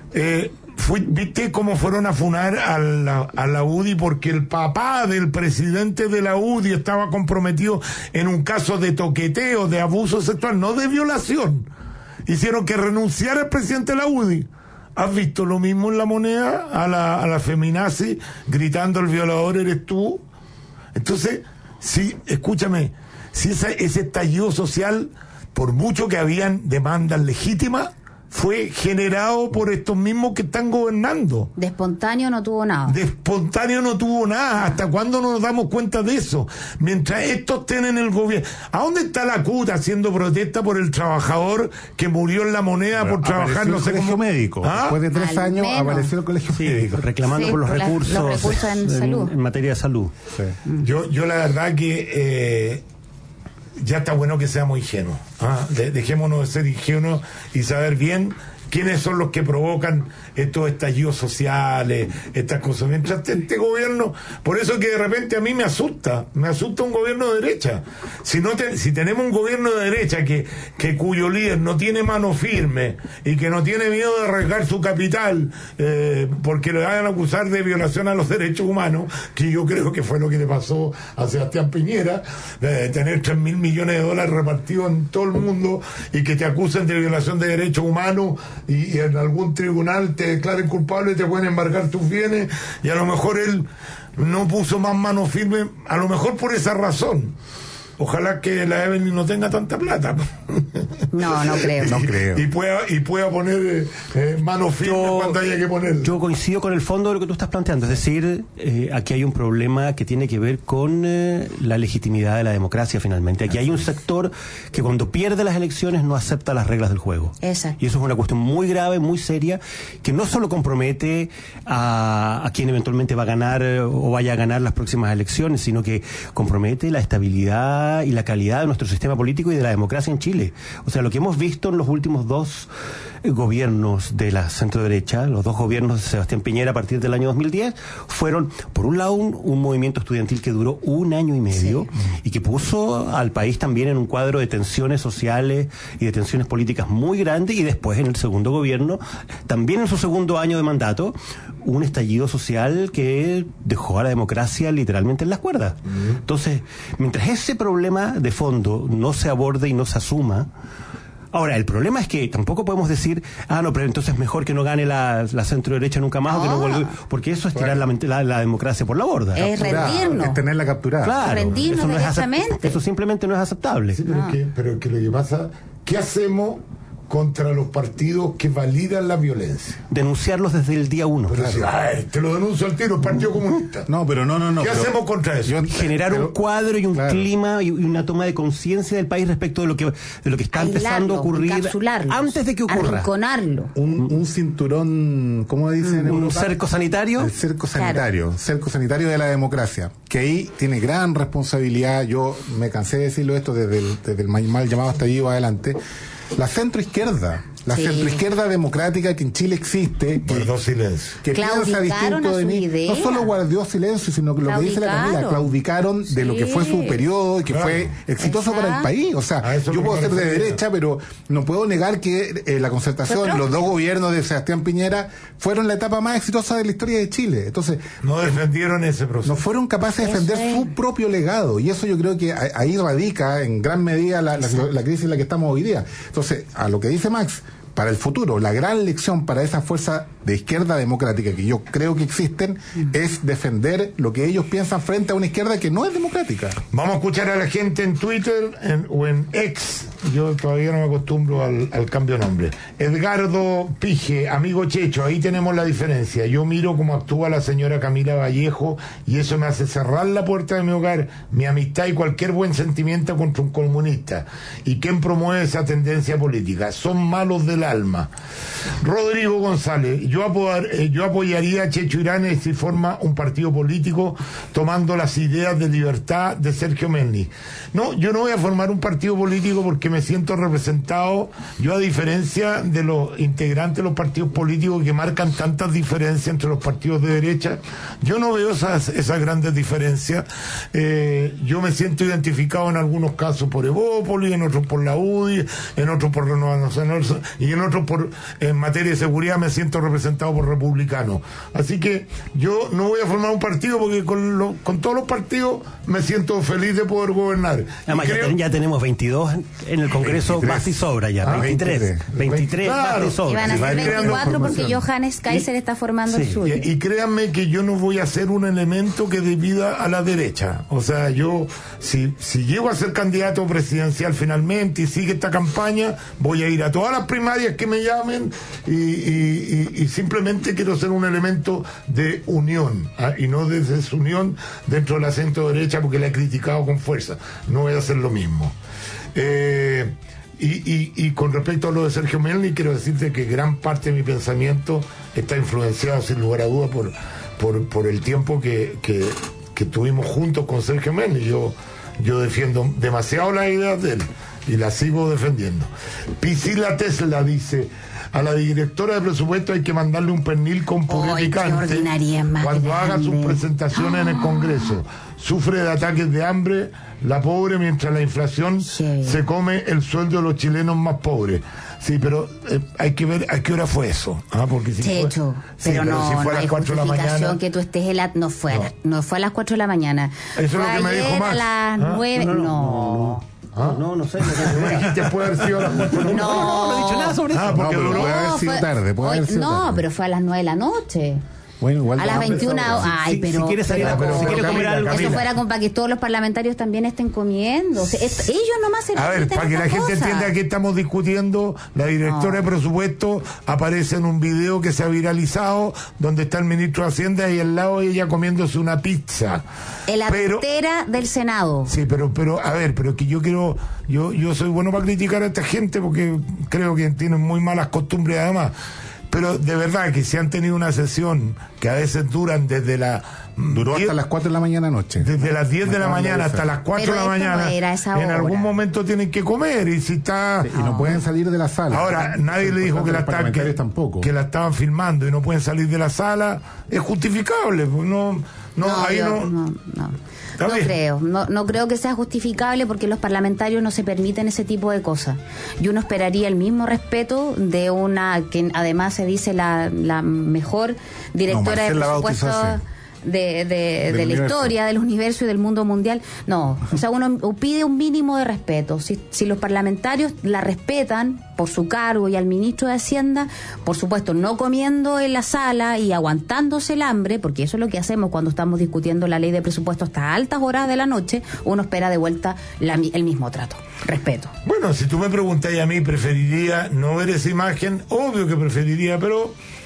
¿Viste cómo fueron a funar a la UDI? Porque el papá del presidente de la UDI estaba comprometido en un caso de toqueteo, de abuso sexual, no de violación. Hicieron que renunciara el presidente de la UDI. ¿Has visto lo mismo en La Moneda? A la feminazi gritando el violador eres tú. Entonces, sí, escúchame, si ese estallido social, por mucho que habían demandas legítimas, fue generado por estos mismos que están gobernando. De espontáneo no tuvo nada. De espontáneo no tuvo nada. ¿Hasta cuándo nos damos cuenta de eso? Mientras estos tienen el gobierno. ¿A dónde está la CUT haciendo protesta por el trabajador que murió en La Moneda por trabajar, no sé cómo? Médico. ¿Ah? Después de 3 años apareció el colegio médico. Reclamando por los recursos en salud. En materia de salud. Sí. Yo la verdad que ya está bueno que seamos ingenuos. Dejémonos de ser ingenuos y saber bien quiénes son los que provocan estos estallidos sociales, estas cosas. Mientras este gobierno, por eso que de repente a mí me asusta un gobierno de derecha. Si tenemos un gobierno de derecha cuyo líder no tiene mano firme y que no tiene miedo de arriesgar su capital porque le vayan a acusar de violación a los derechos humanos, que yo creo que fue lo que le pasó a Sebastián Piñera, tener 3.000 millones de dólares repartidos en todo el mundo y que te acusen de violación de derechos humanos y en algún tribunal te declaren culpable y te pueden embargar tus bienes, y a lo mejor él no puso más mano firme, a lo mejor por esa razón. Ojalá que la Evelyn no tenga tanta plata. No creo. No creo. Y pueda poner mano firme cuando haya que poner. Yo coincido con el fondo de lo que tú estás planteando. Es decir, aquí hay un problema que tiene que ver con la legitimidad de la democracia finalmente. Aquí hay un sector que cuando pierde las elecciones no acepta las reglas del juego. Exacto. Y eso es una cuestión muy grave, muy seria, que no solo compromete a quien eventualmente va a ganar o vaya a ganar las próximas elecciones, sino que compromete la estabilidad y la calidad de nuestro sistema político y de la democracia en Chile. O sea, lo que hemos visto en los últimos 2 gobiernos de la centro-derecha, los 2 gobiernos de Sebastián Piñera a partir del año 2010, fueron, por un lado, un movimiento estudiantil que duró 1 año y medio, sí, y que puso al país también en un cuadro de tensiones sociales y de tensiones políticas muy grandes, y después, en el segundo gobierno, también en su segundo año de mandato, un estallido social que dejó a la democracia literalmente en las cuerdas. Entonces, mientras ese problema de fondo no se aborde y no se asuma, ahora, el problema es que tampoco podemos decir, no, pero entonces mejor que no gane la centro-derecha nunca más, o que no vuelva, porque eso es tirar la democracia por la borda. Es rendirnos. Es tenerla capturada. Claro, rendirnos eso derechamente. Eso simplemente no es aceptable. Sí, pero que lo que pasa, ¿qué hacemos contra los partidos que validan la violencia? Denunciarlos desde el día 1. Pero te lo denuncio al tiro, el Partido Comunista. No. ¿Qué hacemos contra eso? Generar un cuadro y un clima y una toma de conciencia del país respecto de lo que está empezando a ocurrir antes de que ocurra. Arrinconarlo. Un cinturón, ¿cómo dicen? ¿Un cerco sanitario? El cerco sanitario. Claro. Cerco sanitario de la democracia. Que ahí tiene gran responsabilidad. Yo me cansé de decirlo esto desde el mal llamado estallido adelante. La centroizquierda La centroizquierda democrática que en Chile existe, guardó silencio, que piensa distinto de mí, no solo guardó silencio, sino que lo que dice la Camila, claudicaron de lo que fue su periodo y que fue exitoso para el país. O sea, yo puedo ser de derecha, pero no puedo negar que la Concertación, los dos gobiernos de Sebastián Piñera fueron la etapa más exitosa de la historia de Chile. Entonces, no defendieron ese proceso. No fueron capaces de defender su propio legado, y eso yo creo que ahí radica en gran medida la crisis en la que estamos hoy día. Entonces, a lo que dice Max, para el futuro, la gran lección para esa fuerza de izquierda democrática que yo creo que existen es defender lo que ellos piensan frente a una izquierda que no es democrática. Vamos a escuchar a la gente en Twitter o en X. Yo todavía no me acostumbro al cambio de nombre. Edgardo Pige, amigo Checho, ahí tenemos la diferencia. Yo miro cómo actúa la señora Camila Vallejo y eso me hace cerrar la puerta de mi hogar, mi amistad y cualquier buen sentimiento contra un comunista. ¿Y quién promueve esa tendencia política? Son malos del alma. Rodrigo González, yo apoyaría a Checho Iranes si forma un partido político tomando las ideas de libertad de Sergio Menni. No, yo no voy a formar un partido político porque me siento representado, yo a diferencia de los integrantes de los partidos políticos que marcan tantas diferencias entre los partidos de derecha, yo no veo esas grandes diferencias. Yo me siento identificado en algunos casos por Evópolis, en otros por la UDI, en otros por Renovación Nacional y en otros en materia de seguridad me siento representado por republicanos. Así que yo no voy a formar un partido porque con todos los partidos me siento feliz de poder gobernar. Además, ya tenemos 22 en el Congreso, más y sobra ya. 23 más y sobra. Y van a ser 24 porque Johannes Kaiser está formando el suyo. Y créanme que yo no voy a ser un elemento que divida a la derecha. O sea, yo, si llego a ser candidato presidencial finalmente y sigue esta campaña, voy a ir a todas las primarias que me llamen y simplemente quiero ser un elemento de unión, y no de desunión dentro de la centro derecha porque la he criticado con fuerza. No voy a hacer lo mismo. Y con respecto a lo de Sergio Menni, quiero decirte que gran parte de mi pensamiento está influenciado sin lugar a dudas por el tiempo que tuvimos juntos con Sergio Menni. Yo defiendo demasiado las ideas de él y las sigo defendiendo. Priscila Tesla dice: a la directora de presupuesto hay que mandarle un pernil con puré picante cuando haga sus presentaciones en el Congreso. Sufre de ataques de hambre la pobre mientras la inflación se come el sueldo de los chilenos más pobres. Sí, pero hay que ver a qué hora fue eso. Porque si Checho, pero si fue a las 4 de la mañana. Que tú estés no fue a las 4 de la mañana. Eso es lo que me dijo Max. A las 9, no. No sé. Me dijiste puede haber sido a las 4 de la mañana. No he dicho nada sobre eso. Porque puede haber sido tarde. Pero fue a las 9 de la noche. Bueno, igual a las 21. Pero si quiere salir si quiere comer algo, eso fuera para que todos los parlamentarios también estén comiendo. Ellos nomás se a ver, para que la gente entienda que estamos discutiendo, la directora de presupuesto aparece en un video que se ha viralizado donde está el ministro de Hacienda y al lado ella comiéndose una pizza en la piztera del Senado. Sí, pero a ver, pero que yo soy bueno para criticar a esta gente porque creo que tienen muy malas costumbres además. Pero de verdad que si han tenido una sesión que a veces duran duró hasta las 4 de la mañana anoche. Desde las 10 de la mañana hasta las 4 de la mañana. En algún momento tienen que comer y si está... y no pueden salir de la sala. Ahora, nadie le dijo que la estaban filmando y no pueden salir de la sala. Es justificable. No creo que sea justificable porque los parlamentarios no se permiten ese tipo de cosas. Y uno esperaría el mismo respeto de una que además se dice la mejor directora de presupuesto de la historia del universo y del mundo mundial. No, o sea, uno pide un mínimo de respeto. Si los parlamentarios la respetan por su cargo y al ministro de Hacienda, por supuesto, no comiendo en la sala y aguantándose el hambre, porque eso es lo que hacemos cuando estamos discutiendo la ley de presupuesto hasta altas horas de la noche, uno espera de vuelta el mismo trato. Respeto. Bueno, si tú me preguntáis a mí, preferiría no ver esa imagen, obvio que preferiría, pero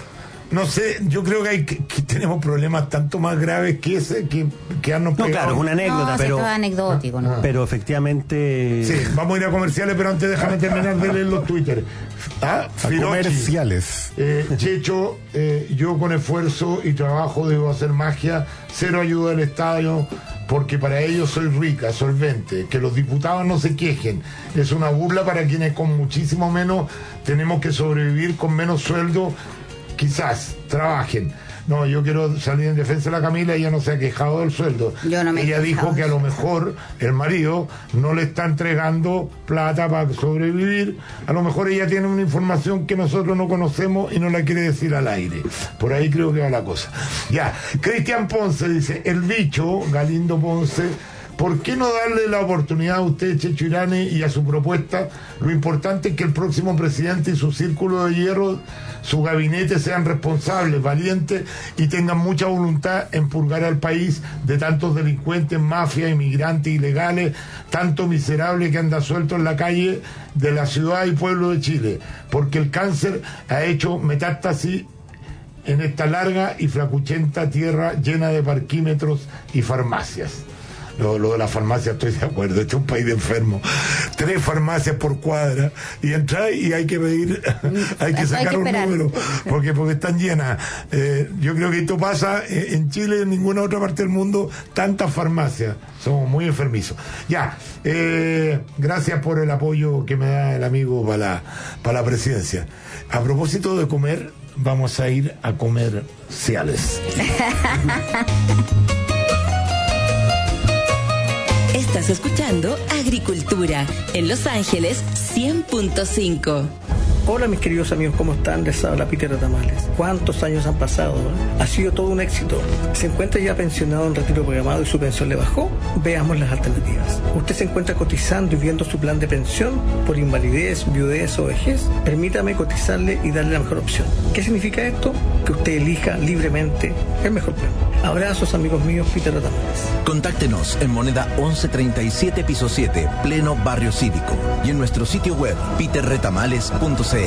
No sé, yo creo que tenemos problemas tanto más graves que ese que han pegado. Claro, es una anécdota, no, pero... es anecdótico, ¿no? Pero efectivamente... Sí, vamos a ir a comerciales, pero antes déjame terminar de leer los Twitter. Comerciales. Checho, yo con esfuerzo y trabajo debo hacer magia, cero ayuda del Estado, porque para ellos soy rica, solvente, que los diputados no se quejen. Es una burla para quienes con muchísimo menos tenemos que sobrevivir con menos sueldo. Quizás trabajen. No, yo quiero salir en defensa de la Camila, ella no se ha quejado del sueldo. Ella dijo que a lo mejor el marido no le está entregando plata para sobrevivir. A lo mejor ella tiene una información que nosotros no conocemos y no la quiere decir al aire. Por ahí creo que va la cosa. Ya, Cristian Ponce dice, el bicho, Galindo Ponce, ¿por qué no darle la oportunidad a usted, Checho Irane, y a su propuesta? Lo importante es que el próximo presidente y su círculo de hierro, su gabinete, sean responsables, valientes y tengan mucha voluntad en purgar al país de tantos delincuentes, mafias, inmigrantes ilegales, tanto miserable que anda suelto en la calle de la ciudad y pueblo de Chile, porque el cáncer ha hecho metástasis en esta larga y flacuchenta tierra llena de parquímetros y farmacias. Lo de la farmacia estoy de acuerdo, este es un país de enfermos. 3 farmacias por cuadra y entrar y hay que pedir, hay que sacar un número porque están llenas. Yo creo que esto pasa en Chile y en ninguna otra parte del mundo, tantas farmacias. Somos muy enfermizos. Ya, gracias por el apoyo que me da el amigo para la presidencia. A propósito de comer, vamos a ir a comerciales. Estás escuchando Agricultura en Los Ángeles 100.5. Hola mis queridos amigos, ¿cómo están? Les habla Peter Retamales. ¿Cuántos años han pasado? Ha sido todo un éxito. ¿Se encuentra ya pensionado en retiro programado y su pensión le bajó? Veamos las alternativas. ¿Usted se encuentra cotizando y viendo su plan de pensión por invalidez, viudez o vejez? Permítame cotizarle y darle la mejor opción. ¿Qué significa esto? Que usted elija libremente el mejor plan. Abrazos amigos míos, Peter Retamales. Contáctenos en Moneda 1137 piso 7, pleno Barrio Cívico, y en nuestro sitio web peterretamales.cl.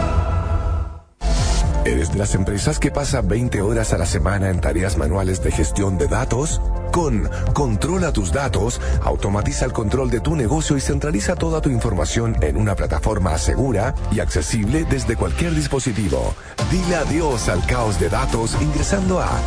¿Eres de las empresas que pasa 20 horas a la semana en tareas manuales de gestión de datos? Con Controla tus datos, automatiza el control de tu negocio y centraliza toda tu información en una plataforma segura y accesible desde cualquier dispositivo. Dile adiós al caos de datos ingresando a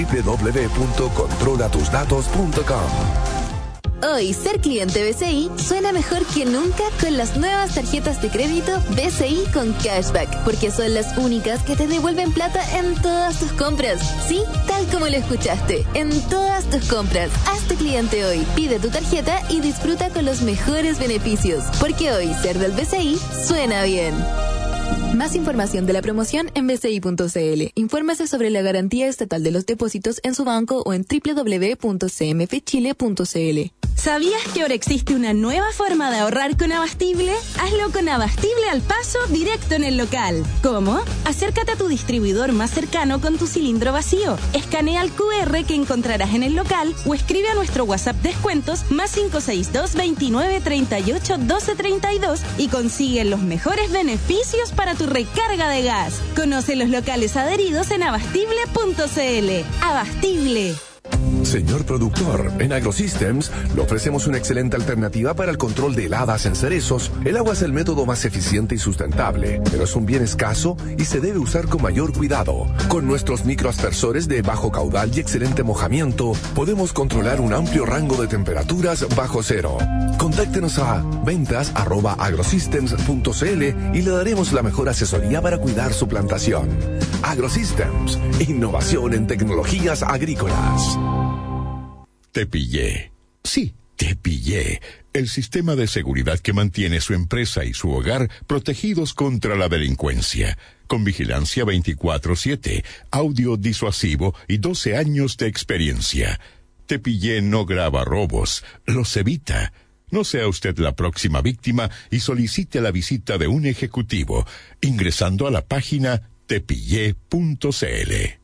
www.controlatusdatos.com. Hoy, ser cliente BCI suena mejor que nunca con las nuevas tarjetas de crédito BCI con cashback, porque son las únicas que te devuelven plata en todas tus compras. Sí, tal como lo escuchaste, en todas tus compras. Hazte cliente hoy, pide tu tarjeta y disfruta con los mejores beneficios, porque hoy ser del BCI suena bien. Más información de la promoción en bci.cl. Infórmese sobre la garantía estatal de los depósitos en su banco o en www.cmfchile.cl. ¿Sabías que ahora existe una nueva forma de ahorrar con Abastible? Hazlo con Abastible al paso, directo en el local. ¿Cómo? Acércate a tu distribuidor más cercano con tu cilindro vacío. Escanea el QR que encontrarás en el local o escribe a nuestro WhatsApp descuentos más 562 29 38 12 32 y consigue los mejores beneficios para tu recarga de gas. Conoce los locales adheridos en abastible.cl. Abastible. Señor productor, en AgroSystems le ofrecemos una excelente alternativa para el control de heladas en cerezos. El agua es el método más eficiente y sustentable, pero es un bien escaso y se debe usar con mayor cuidado. Con nuestros microaspersores de bajo caudal y excelente mojamiento, podemos controlar un amplio rango de temperaturas bajo cero. Contáctenos a ventas@agrosystems.cl y le daremos la mejor asesoría para cuidar su plantación. AgroSystems, innovación en tecnologías agrícolas. Te pillé. Sí, te pillé. El sistema de seguridad que mantiene su empresa y su hogar protegidos contra la delincuencia. Con vigilancia 24/7, audio disuasivo y 12 años de experiencia. Te pillé no graba robos, los evita. No sea usted la próxima víctima y solicite la visita de un ejecutivo ingresando a la página tepillé.cl.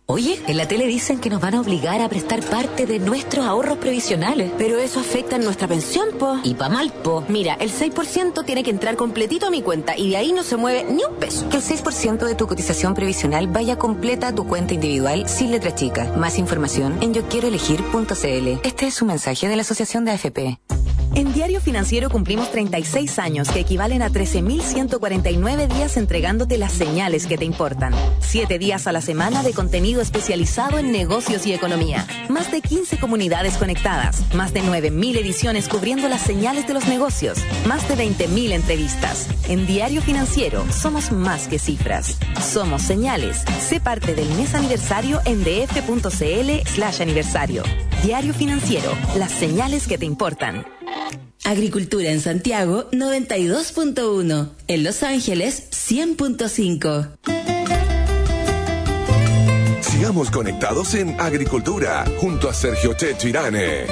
Oye, en la tele dicen que nos van a obligar a prestar parte de nuestros ahorros previsionales, pero eso afecta en nuestra pensión, po. Y pa' mal, po. Mira, el 6% tiene que entrar completito a mi cuenta y de ahí no se mueve ni un peso. Que el 6% de tu cotización previsional vaya completa a tu cuenta individual sin letra chica. Más información en yoquieroelegir.cl. Este es un mensaje de la Asociación de AFP. En Diario Financiero cumplimos 36 años, que equivalen a 13.149 días entregándote las señales que te importan. 7 días a la semana de contenido especializado en negocios y economía. Más de 15 comunidades conectadas. Más de 9.000 ediciones cubriendo las señales de los negocios. Más de 20.000 entrevistas. En Diario Financiero somos más que cifras. Somos señales. Sé parte del mes aniversario en df.cl/aniversario. Diario Financiero. Las señales que te importan. Agricultura en Santiago 92.1, en Los Ángeles 100.5. Sigamos conectados en Agricultura junto a Sergio Chechirane.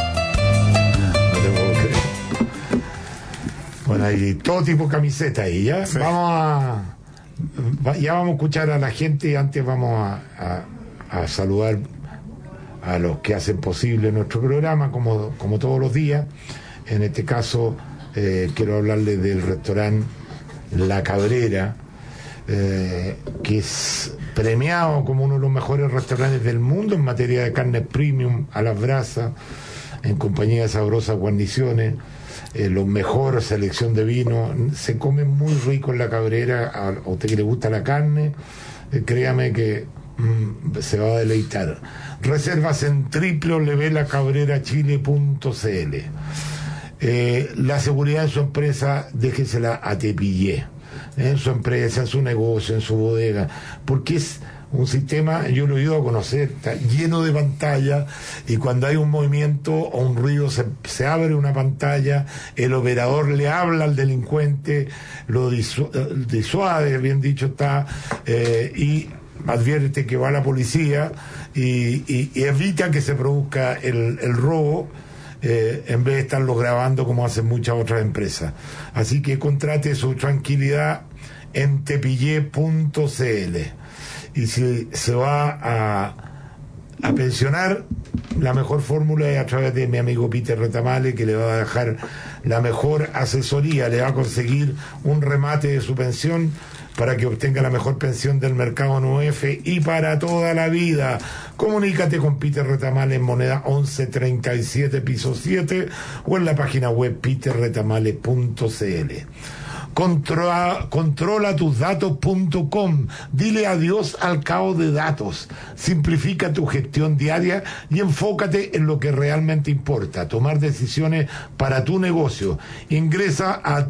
Bueno, hay todo tipo de camiseta ahí, ¿ya? Sí. Ya vamos a escuchar a la gente y antes vamos a saludar a los que hacen posible nuestro programa, como todos los días. En este caso, quiero hablarles del restaurante La Cabrera, que es premiado como uno de los mejores restaurantes del mundo en materia de carne premium a las brasas, en compañía de sabrosas guarniciones, los mejores selección de vino. Se come muy rico en La Cabrera. A usted que le gusta la carne, créame que se va a deleitar. Reservas en www.lacabrerachile.cl. La seguridad en su empresa, déjesela a Tepillé, en su empresa, en su negocio, en su bodega, porque es un sistema, yo lo he ido a conocer, está lleno de pantallas, y cuando hay un movimiento o un ruido se abre una pantalla, el operador le habla al delincuente, lo disuade, bien dicho está, y advierte que va la policía y evita que se produzca el robo, en vez de estarlo grabando como hacen muchas otras empresas. Así que contrate su tranquilidad en tepillé.cl. Y si se va a pensionar, la mejor fórmula es a través de mi amigo Peter Retamale, que le va a dejar la mejor asesoría, le va a conseguir un remate de su pensión para que obtenga la mejor pensión del mercado NUEF y para toda la vida. Comunícate con Peter Retamale en moneda 1137 piso 7 o en la página web peterretamale.cl. Controlatusdatos.com. Dile adiós al caos de datos. Simplifica tu gestión diaria y enfócate en lo que realmente importa, tomar decisiones para tu negocio. Ingresa a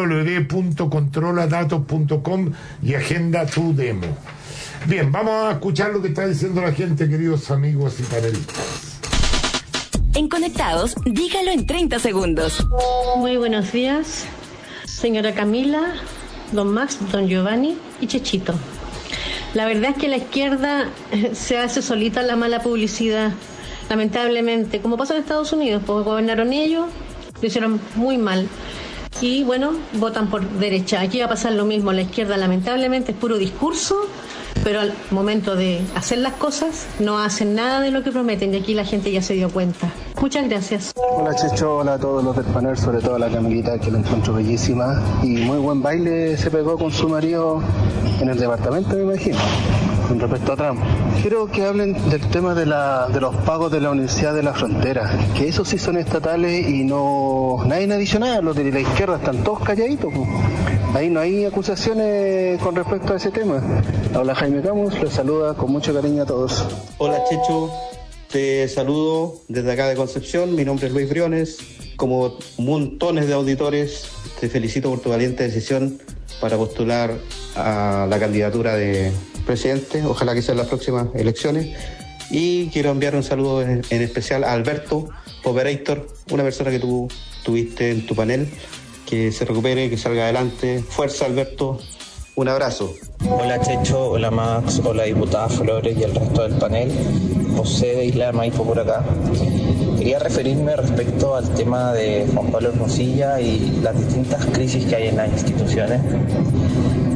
www.controladatos.com y agenda tu demo. Bien, vamos a escuchar lo que está diciendo la gente, queridos amigos y panelistas. En Conectados, dígalo en 30 segundos. Muy buenos días, señora Camila, don Max, don Giovanni y Chechito. La verdad es que la izquierda se hace solita la mala publicidad, lamentablemente, como pasa en Estados Unidos, pues gobernaron ellos, lo hicieron muy mal. Y bueno, votan por derecha. Aquí va a pasar lo mismo. La izquierda lamentablemente es puro discurso, pero al momento de hacer las cosas no hacen nada de lo que prometen, y aquí la gente ya se dio cuenta. Muchas gracias. Hola Checho, hola a todos los del panel, sobre todo a la Camilita, que la encuentro bellísima, y muy buen baile se pegó con su marido en el departamento, me imagino, con respecto a Trump. Quiero que hablen del tema de los pagos de la Universidad de la Frontera, que esos sí son estatales y no nadie ha dicho nada. Los de la izquierda están todos calladitos, pues. Ahí no hay acusaciones con respecto a ese tema. Hola, Jaime Camus, les saluda con mucho cariño a todos. Hola Checho, te saludo desde acá de Concepción, mi nombre es Luis Briones. Como montones de auditores, te felicito por tu valiente decisión para postular a la candidatura de presidente, ojalá que sean las próximas elecciones. Y quiero enviar un saludo en especial a Alberto, Operator, una persona que tú tuviste en tu panel, que se recupere, que salga adelante. Fuerza, Alberto. Un abrazo. Hola Checho, hola Max, hola diputada Flores y el resto del panel. José de Isla de Maipo por acá. Quería referirme respecto al tema de Juan Pablo Hermosilla y las distintas crisis que hay en las instituciones.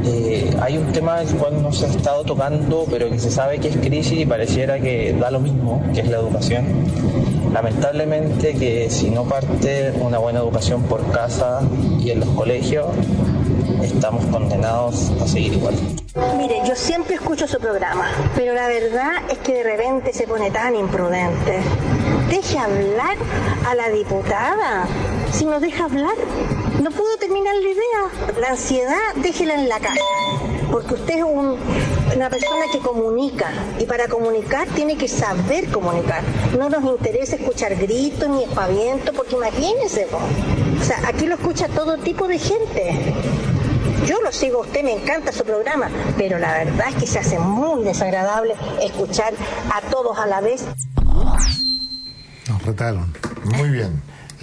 Hay un tema del cual no se ha estado tocando, pero que se sabe que es crisis y pareciera que da lo mismo, que es la educación. Lamentablemente que si no parte una buena educación por casa y en los colegios, estamos condenados a seguir igual. Mire, yo siempre escucho su programa, pero la verdad es que de repente se pone tan imprudente. Deje hablar a la diputada. Si nos deja hablar, no puedo terminar la idea. La ansiedad, déjela en la casa. Porque usted es una persona que comunica. Y para comunicar tiene que saber comunicar. No nos interesa escuchar gritos ni espavientos, porque imagínense, o sea, aquí lo escucha todo tipo de gente. Yo lo sigo a usted, me encanta su programa, pero la verdad es que se hace muy desagradable escuchar a todos a la vez. Nos retaron. Muy bien.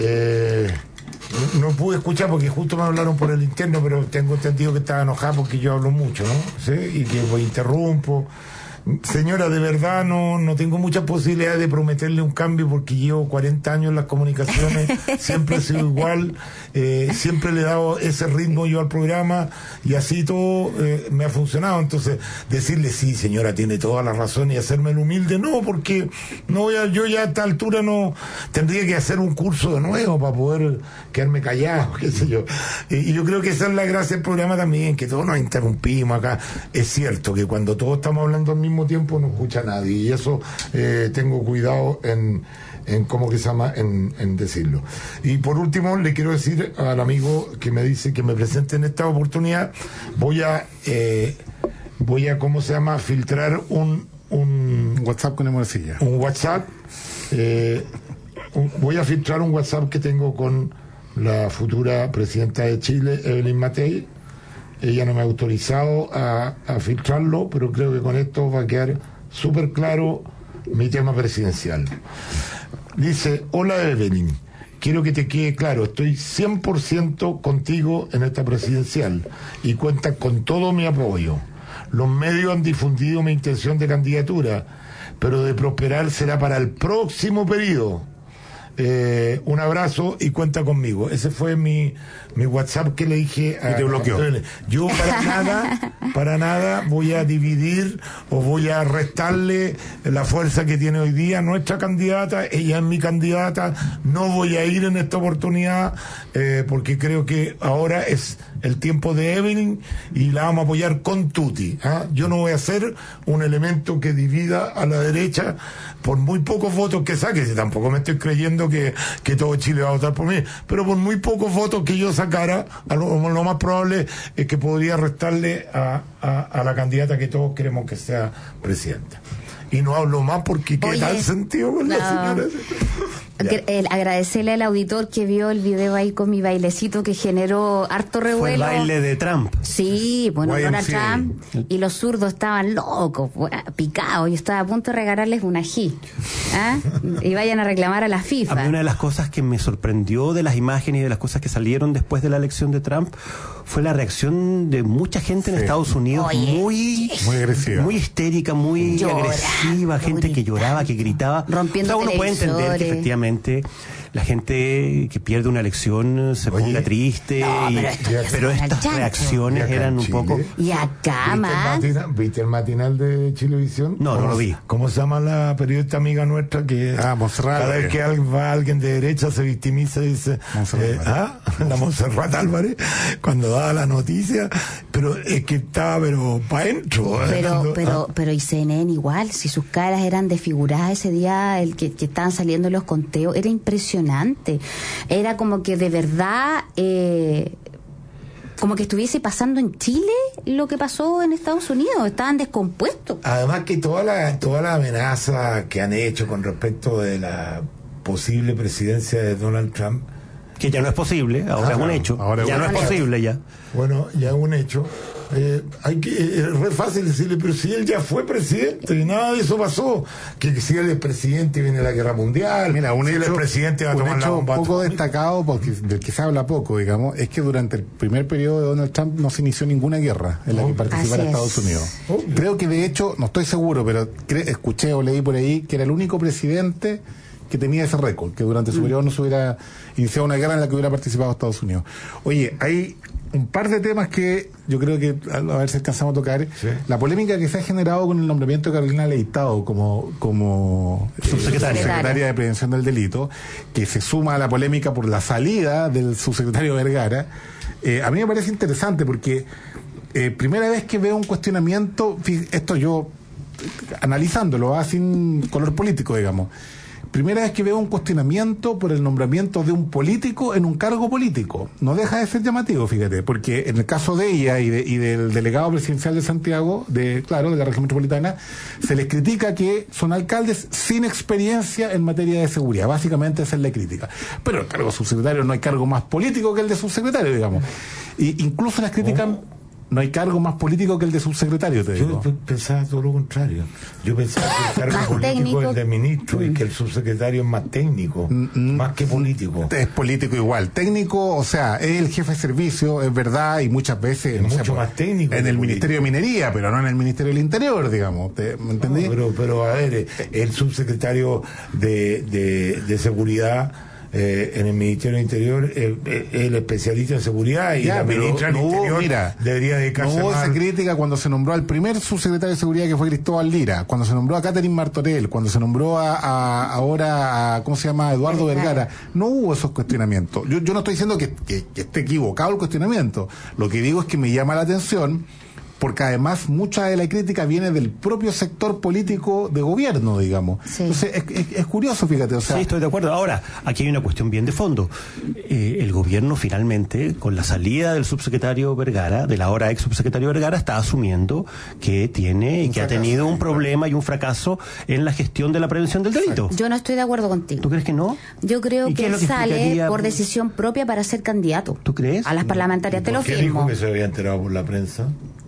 No pude escuchar porque justo me hablaron por el interno, pero tengo entendido que estaba enojada porque yo hablo mucho, ¿no? ¿Sí? Y que interrumpo. Señora, de verdad no tengo muchas posibilidades de prometerle un cambio porque llevo 40 años en las comunicaciones, siempre he sido igual, siempre le he dado ese ritmo yo al programa y así todo me ha funcionado. Entonces, decirle, sí, señora, tiene toda la razón y hacerme el humilde, no, porque yo ya a esta altura no tendría que hacer un curso de nuevo para poder quedarme callado, qué sé yo. Y yo creo que esa es la gracia del programa también, que todos nos interrumpimos acá. Es cierto que cuando todos estamos hablando al mismo tiempo no escucha a nadie y eso tengo cuidado en cómo que se llama en decirlo. Y por último le quiero decir al amigo que me dice que me presente en esta oportunidad, voy a cómo se llama filtrar un WhatsApp con Emorcilla. Un WhatsApp voy a filtrar un WhatsApp que tengo con la futura presidenta de Chile, Evelyn Matei. Ella no me ha autorizado a filtrarlo, pero creo que con esto va a quedar súper claro mi tema presidencial. Dice, hola Evelyn, quiero que te quede claro, estoy 100% contigo en esta presidencial y cuentas con todo mi apoyo. Los medios han difundido mi intención de candidatura, pero de prosperar será para el próximo periodo. Un abrazo y cuenta conmigo. Ese fue mi WhatsApp que le dije a... Y te bloqueó. Yo para nada voy a dividir o voy a restarle la fuerza que tiene hoy día nuestra candidata. Ella es mi candidata. No voy a ir en esta oportunidad porque creo que ahora es el tiempo de Evelyn y la vamos a apoyar con tutti. Yo no voy a ser un elemento que divida a la derecha por muy pocos votos que saque, si tampoco me estoy creyendo que todo Chile va a votar por mí, pero por muy pocos votos que yo sacara, lo más probable es que podría restarle a la candidata que todos queremos que sea presidenta. Y no hablo más porque qué tal sentido con la señora. Agradecerle al auditor que vio el video ahí con mi bailecito que generó harto revuelo. Fue el baile de Trump. Sí, bueno, Donald Trump y los zurdos estaban locos, picados. Yo estaba a punto de regalarles un ají. Y vayan a reclamar a la FIFA. A mí una de las cosas que me sorprendió de las imágenes y de las cosas que salieron después de la elección de Trump fue la reacción de mucha gente en Estados Unidos. Muy agresiva, muy histérica, muy agresiva, gente que lloraba, que gritaba. Rompiendo uno puede entender que efectivamente la gente que pierde una elección se ponga triste, pero estas reacciones eran un poco... Y acá, más... ¿Viste el matinal de Chilevisión? No lo vi. ¿Cómo se llama la periodista amiga nuestra que Montserrat, cada vez que va alguien de derecha se victimiza y dice la Montserrat Álvarez cuando daba la noticia, pero es que estaba para adentro. Pero y CNN igual, si sus caras eran desfiguradas ese día, el que estaban saliendo los conteos, era impresionante. Era como que de verdad como que estuviese pasando en Chile lo que pasó en Estados Unidos. Estaban descompuestos. Además que toda la amenaza que han hecho con respecto de la posible presidencia de Donald Trump, que ya no es posible, ahora es un hecho. Ya no es posible ya. Bueno, ya es un hecho. Es re fácil decirle, pero si él ya fue presidente y nada de eso pasó, que si él es presidente viene la guerra mundial. Mira, si él es presidente va a tomar la bomba. Un poco destacado, porque del que se habla poco, digamos, es que durante el primer periodo de Donald Trump no se inició ninguna guerra en la que participara Estados Unidos. Creo que de hecho, no estoy seguro, pero escuché o leí por ahí que era el único presidente que tenía ese récord, que durante su periodo no se hubiera iniciado una guerra en la que hubiera participado Estados Unidos. Oye, hay un par de temas que yo creo que, a ver si alcanzamos a tocar. Sí. La polémica que se ha generado con el nombramiento de Carolina Leitao como subsecretaria de Prevención del Delito, que se suma a la polémica por la salida del subsecretario Vergara. A mí me parece interesante porque primera vez que veo un cuestionamiento, esto yo analizándolo, sin color político, digamos. Primera vez que veo un cuestionamiento por el nombramiento de un político en un cargo político. No deja de ser llamativo, fíjate, porque en el caso de ella y del delegado presidencial de Santiago, de la región metropolitana, se les critica que son alcaldes sin experiencia en materia de seguridad. Básicamente esa es la crítica. Pero el cargo subsecretario, no hay cargo más político que el de subsecretario, digamos. Y incluso las critican... No hay cargo más político que el de subsecretario, te digo. Yo pensaba todo lo contrario. Yo pensaba que el cargo político es el de ministro y que el subsecretario es más técnico, más que político. Es político igual. Técnico, o sea, es el jefe de servicio, es verdad, y muchas veces... Es mucho más técnico. En el Ministerio de Minería, pero no en el Ministerio del Interior, digamos. ¿Me entendí? No, pero a ver, el subsecretario de Seguridad... en el Ministerio del Interior el especialista en seguridad y la ministra del Interior debería dedicarse no hubo esa crítica cuando se nombró al primer subsecretario de seguridad, que fue Cristóbal Lira, cuando se nombró a Catherine Martorell, cuando se nombró ahora a ¿cómo se llama? Eduardo Vergara. No hubo esos cuestionamientos. Yo no estoy diciendo que esté equivocado el cuestionamiento, lo que digo es que me llama la atención porque además mucha de la crítica viene del propio sector político de gobierno, digamos. Sí. Entonces es curioso, fíjate. O sea, sí, estoy de acuerdo. Ahora, aquí hay una cuestión bien de fondo. El gobierno finalmente, con la salida del subsecretario Vergara, del ahora ex subsecretario Vergara, está asumiendo que tiene y que ha tenido un problema y un fracaso en la gestión de la prevención del delito. Yo no estoy de acuerdo contigo. ¿Tú crees que no? Yo creo que él sale por decisión propia para ser candidato. ¿Tú crees? A las parlamentarias, te lo firmo. ¿Qué dijo que se había enterado por la prensa?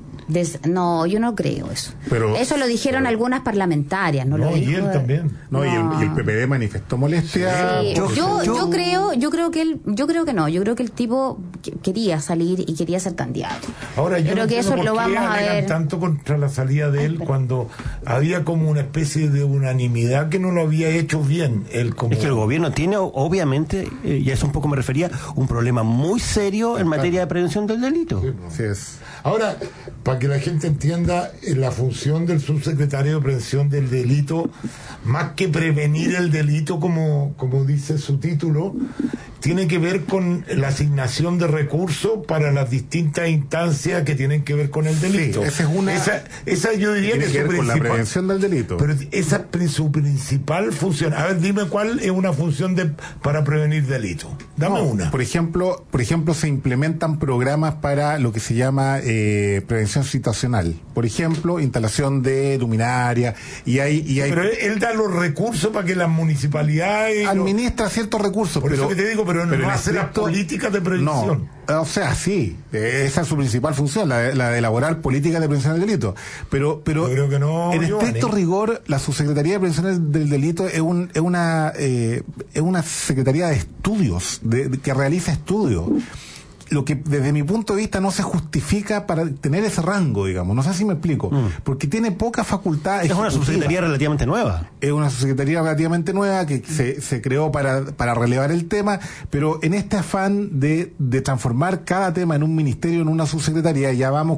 No, yo no creo eso. Pero, eso lo dijeron algunas parlamentarias, ¿no? Lo dijo, y él también. No. Y el PPD manifestó molestia. Sí. Yo creo que el tipo quería salir y quería ser candidato. Ahora yo creo que eso lo vamos a ver tanto contra la salida de él cuando había como una especie de unanimidad que no lo había hecho bien él como... Es que el gobierno tiene obviamente, y a eso un poco me refería, un problema muy serio en materia de prevención del delito. Sí, es. Ahora, para que la gente entienda, la función del subsecretario de Prevención del Delito, más que prevenir el delito, como dice su título, tiene que ver con la asignación de recursos para las distintas instancias que tienen que ver con el delito. Sí, esa es una... Esa yo diría que es su con la prevención del delito. Pero esa es su principal función. A ver, dime cuál es una función para prevenir delito. Dame una. Por ejemplo, se implementan programas para lo que se llama prevención situacional. Por ejemplo, instalación de luminaria y hay Pero él da los recursos para que las municipalidades administra ciertos recursos. Por eso que te digo, pero no hace las políticas de prevención. No, o sea, sí, esa es su principal función, la de elaborar políticas de prevención del delito. Pero yo creo que no, en estricto rigor, la Subsecretaría de Prevención del Delito es una secretaría de estudios, que realiza estudios. Lo que desde mi punto de vista no se justifica para tener ese rango, digamos. No sé si me explico. Porque tiene poca facultad. Es una subsecretaría relativamente nueva. Es una subsecretaría relativamente nueva que se creó para relevar el tema, pero en este afán de transformar cada tema en un ministerio, en una subsecretaría, ya vamos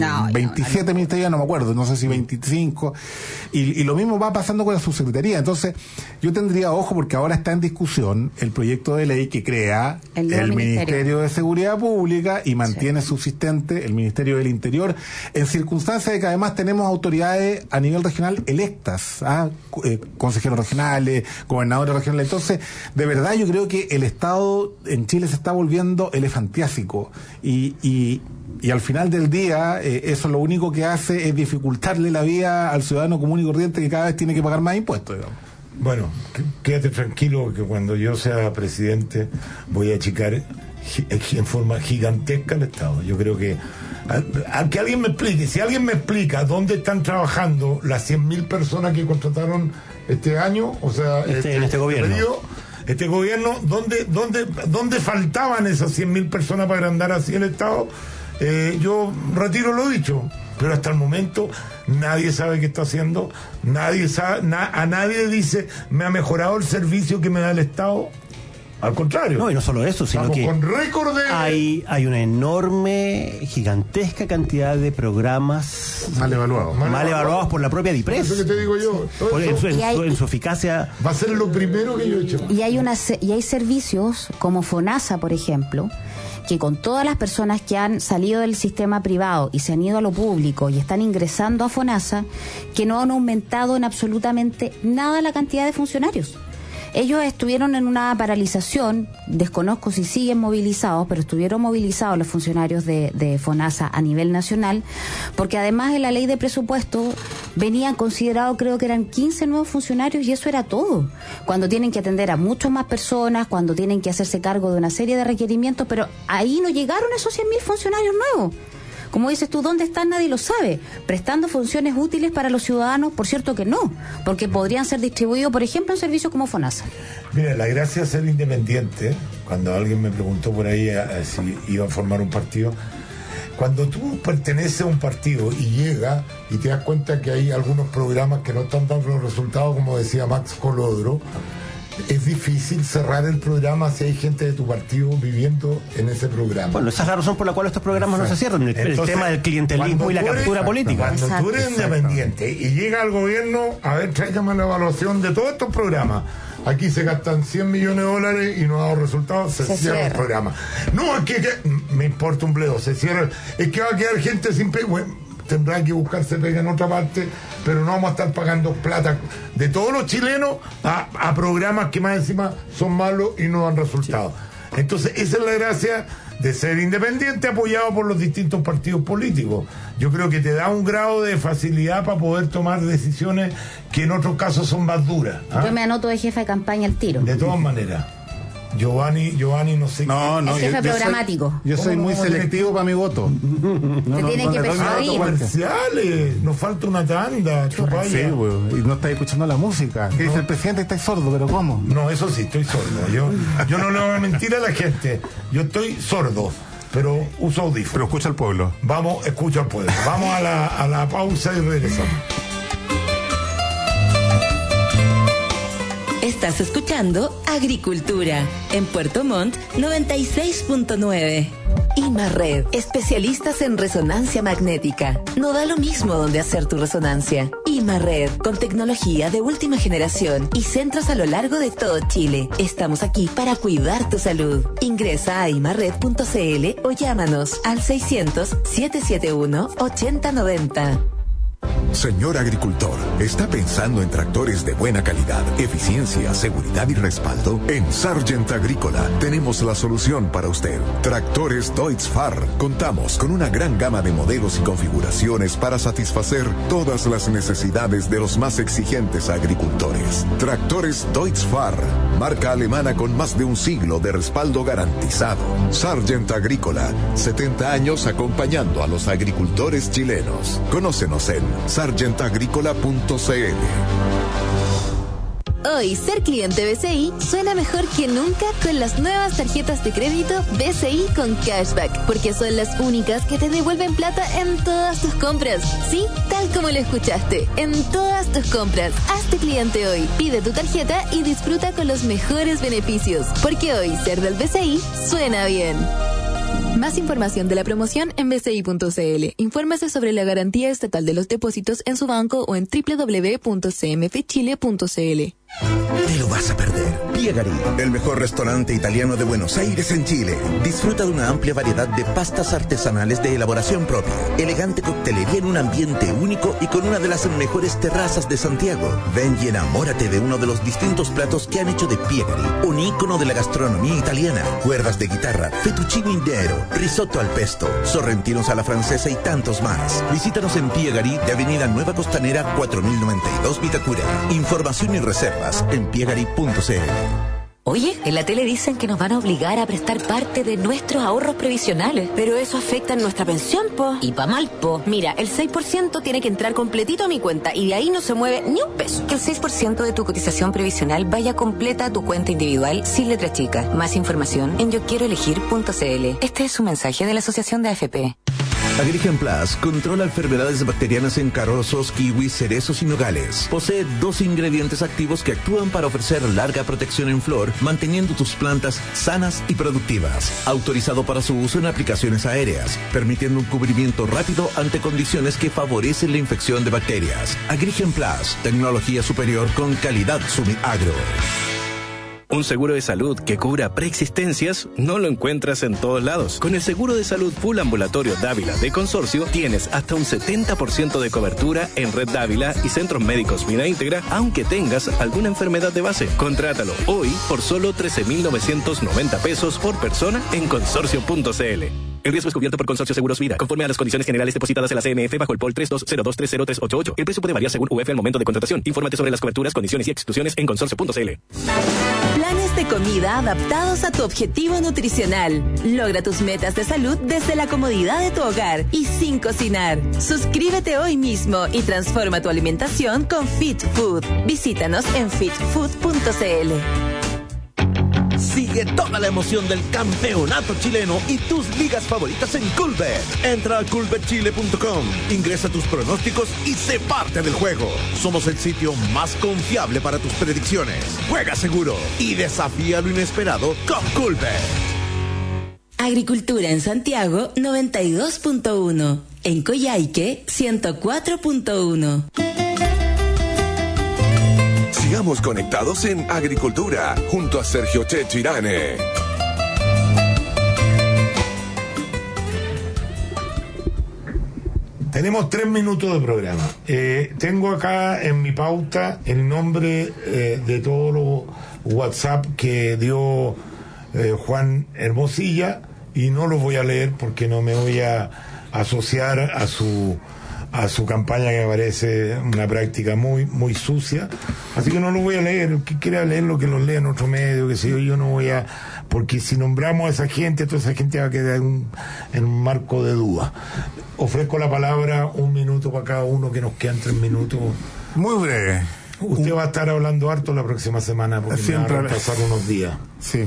27 ministerios, no me acuerdo, no sé si 25, y lo mismo va pasando con la subsecretaría. Entonces, yo tendría ojo porque ahora está en discusión el proyecto de ley que crea el Ministerio de Seguridad Pública y mantiene subsistente el Ministerio del Interior, en circunstancias de que además tenemos autoridades a nivel regional electas, consejeros regionales, gobernadores regionales. Entonces, de verdad yo creo que el Estado en Chile se está volviendo elefantiásico y al final del día eso lo único que hace es dificultarle la vida al ciudadano común y corriente que cada vez tiene que pagar más impuestos, digamos. Bueno, quédate tranquilo que cuando yo sea presidente voy a achicar en forma gigantesca el Estado. Yo creo que que alguien me explique, si alguien me explica dónde están trabajando las 100.000 personas que contrataron este año, o sea, en este gobierno. Este gobierno, ¿dónde faltaban esas 100.000 personas para agrandar así el Estado? Yo retiro lo dicho, pero hasta el momento nadie sabe qué está haciendo, nadie sabe, a nadie dice, me ha mejorado el servicio que me da el Estado. Al contrario. No, y no solo eso, sino estamos que con récord de... hay una enorme, gigantesca cantidad de programas mal evaluados por la propia DIPRES. Eso que te digo yo. En su eficacia. Va a ser lo primero que yo he hecho. Y hay servicios como FONASA, por ejemplo, que con todas las personas que han salido del sistema privado y se han ido a lo público y están ingresando a FONASA, que no han aumentado en absolutamente nada la cantidad de funcionarios. Ellos estuvieron en una paralización, desconozco si siguen movilizados, pero estuvieron movilizados los funcionarios de FONASA a nivel nacional, porque además en la ley de presupuesto venían considerados, creo que eran 15 nuevos funcionarios, y eso era todo. Cuando tienen que atender a muchas más personas, cuando tienen que hacerse cargo de una serie de requerimientos, pero ahí no llegaron esos 100.000 funcionarios nuevos. Como dices tú, ¿dónde están? Nadie lo sabe. Prestando funciones útiles para los ciudadanos, por cierto que no, porque podrían ser distribuidos, por ejemplo, en servicios como FONASA. Mira, la gracia de ser independiente, cuando alguien me preguntó por ahí si iba a formar un partido, cuando tú perteneces a un partido y llegas y te das cuenta que hay algunos programas que no están dando los resultados, como decía Max Colodro, es difícil cerrar el programa si hay gente de tu partido viviendo en ese programa. Bueno, esa es la razón por la cual estos programas no se cierran. El tema del clientelismo y la captura política. Cuando tú eres independiente y llega al gobierno, a ver, tráigame la evaluación de todos estos programas. Aquí se gastan 100 millones de dólares y no ha dado resultados, se cierra el programa. No, es que me importa un bledo, se cierra. Es que va a quedar gente sin pega. Bueno, tendrá que buscarse pega en otra parte, pero no vamos a estar pagando plata de todos los chilenos a programas que más encima son malos y no dan resultados. Sí. Entonces, esa es la gracia de ser independiente, apoyado por los distintos partidos políticos. Yo creo que te da un grado de facilidad para poder tomar decisiones que en otros casos son más duras. Yo me anoto de jefe de campaña al tiro. De todas maneras. Giovanni, no sé. No, el jefe programático. Yo soy muy selectivo para mi voto. Te tienen que persuadir. Comerciales, nos falta una tanda, chupalla. Sí, güey. Y no estáis escuchando la música. Que dice el presidente, estáis sordo, pero ¿cómo? No, eso sí, estoy sordo. Yo no le voy a mentir a la gente. Yo estoy sordo, pero uso audífonos. Pero escucha al pueblo. Vamos, escucha al pueblo. Vamos a la pausa y regresamos. Estás escuchando Agricultura en Puerto Montt 96.9. IMARRED, especialistas en resonancia magnética. No da lo mismo donde hacer tu resonancia. IMARRED, con tecnología de última generación y centros a lo largo de todo Chile. Estamos aquí para cuidar tu salud. Ingresa a imarred.cl o llámanos al 600-771-8090. Señor agricultor, ¿está pensando en tractores de buena calidad, eficiencia, seguridad y respaldo? En Sargent Agrícola tenemos la solución para usted. Tractores Deutz-Fahr. Contamos con una gran gama de modelos y configuraciones para satisfacer todas las necesidades de los más exigentes agricultores. Tractores Deutz-Fahr, marca alemana con más de un siglo de respaldo garantizado. Sargent Agrícola, 70 años acompañando a los agricultores chilenos. Conócenos en sargentagricola.cl. Hoy, ser cliente BCI suena mejor que nunca con las nuevas tarjetas de crédito BCI con cashback, porque son las únicas que te devuelven plata en todas tus compras. Sí, tal como lo escuchaste, en todas tus compras. Hazte cliente hoy, pide tu tarjeta y disfruta con los mejores beneficios, porque hoy ser del BCI suena bien. Más información de la promoción en bci.cl. Infórmese sobre la garantía estatal de los depósitos en su banco o en www.cmfchile.cl. Te lo vas a perder. Piegari, el mejor restaurante italiano de Buenos Aires en Chile. Disfruta de una amplia variedad de pastas artesanales de elaboración propia, elegante coctelería en un ambiente único y con una de las mejores terrazas de Santiago. Ven y enamórate de uno de los distintos platos que han hecho de Piegari un ícono de la gastronomía italiana. Cuerdas de guitarra, fettuccine intero, risotto al pesto, sorrentinos a la francesa y tantos más. Visítanos en Piegari de Avenida Nueva Costanera 4092 Vitacura. Información y reservas en piegari.cl. Oye, en la tele dicen que nos van a obligar a prestar parte de nuestros ahorros previsionales, pero eso afecta en nuestra pensión, po. Y pa' mal, po. Mira, el 6% tiene que entrar completito a mi cuenta y de ahí no se mueve ni un peso. Que el 6% de tu cotización previsional vaya completa a tu cuenta individual sin letra chica. Más información en yoquieroelegir.cl. Este es un mensaje de la Asociación de AFP. Agrigen Plus controla enfermedades bacterianas en carozos, kiwis, cerezos y nogales. Posee 2 ingredientes activos que actúan para ofrecer larga protección en flor, manteniendo tus plantas sanas y productivas. Autorizado para su uso en aplicaciones aéreas, permitiendo un cubrimiento rápido ante condiciones que favorecen la infección de bacterias. Agrigen Plus, tecnología superior con calidad Sumagro. Un seguro de salud que cubra preexistencias no lo encuentras en todos lados. Con el seguro de salud Full Ambulatorio Dávila de Consorcio tienes hasta un 70% de cobertura en Red Dávila y centros médicos Vida Íntegra, aunque tengas alguna enfermedad de base. Contrátalo hoy por solo 13.990 pesos por persona en consorcio.cl. El riesgo es cubierto por Consorcio Seguros Vida, conforme a las condiciones generales depositadas en la CNF bajo el POL 3202300388. El precio puede variar según UF al momento de contratación. Infórmate sobre las coberturas, condiciones y exclusiones en consorcio.cl. Planes de comida adaptados a tu objetivo nutricional. Logra tus metas de salud desde la comodidad de tu hogar y sin cocinar. Suscríbete hoy mismo y transforma tu alimentación con Fit Food. Visítanos en fitfood.cl. Sigue toda la emoción del campeonato chileno y tus ligas favoritas en Coolbet. Entra a coolbetchile.com, ingresa tus pronósticos y sé parte del juego. Somos el sitio más confiable para tus predicciones. Juega seguro y desafía lo inesperado con Coolbet. Agricultura en Santiago 92.1, en Coyhaique 104.1. Sigamos conectados en Agricultura, junto a Sergio Checho Irane. Tenemos 3 minutos de programa. Tengo acá en mi pauta el nombre de todos los WhatsApp que dio Juan Hermosilla, y no los voy a leer porque no me voy a asociar a su campaña, que me parece una práctica muy muy sucia, así que no lo voy a leer. El que quiera leerlo, que lo lea en otro medio, que sé yo no voy a, porque si nombramos a esa gente, toda esa gente va a quedar en un marco de duda. Ofrezco la palabra, 1 minuto para cada uno, que nos quedan 3 minutos. Muy breve. Usted va a estar hablando harto la próxima semana, porque siempre me va a pasar unos días. Sí,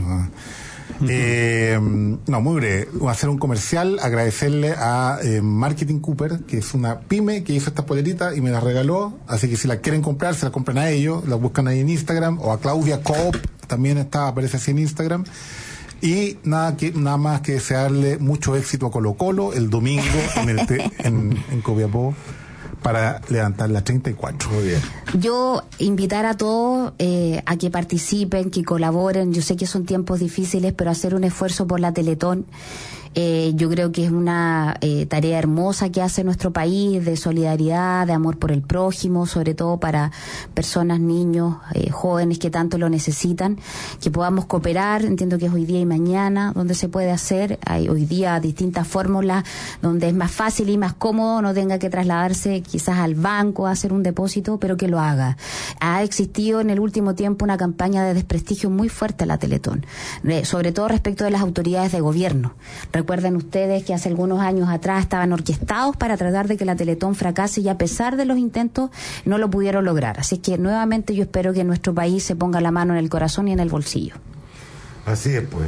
no, muy breve. Voy a hacer un comercial, agradecerle a Marketing Cooper, que es una pyme que hizo estas poleritas y me las regaló, así que si la quieren comprar, se las compran a ellos, las buscan ahí en Instagram, o a Claudia Coop, también aparece así en Instagram. Y nada más que desearle mucho éxito a Colo Colo el domingo en Copiapó, para levantar la 34. Muy bien. Yo invitar a todos a que participen, que colaboren. Yo sé que son tiempos difíciles, pero hacer un esfuerzo por la Teletón. Yo creo que es una tarea hermosa que hace nuestro país, de solidaridad, de amor por el prójimo, sobre todo para personas, niños, jóvenes que tanto lo necesitan, que podamos cooperar. Entiendo que es hoy día y mañana donde se puede hacer. Hay hoy día distintas fórmulas donde es más fácil y más cómodo, no tenga que trasladarse quizás al banco a hacer un depósito, pero que lo haga. Ha existido en el último tiempo una campaña de desprestigio muy fuerte a la Teletón, sobre todo respecto de las autoridades de gobierno. Recuerden ustedes que hace algunos años atrás estaban orquestados para tratar de que la Teletón fracase, y a pesar de los intentos no lo pudieron lograr. Así que nuevamente yo espero que nuestro país se ponga la mano en el corazón y en el bolsillo. Así es, pues.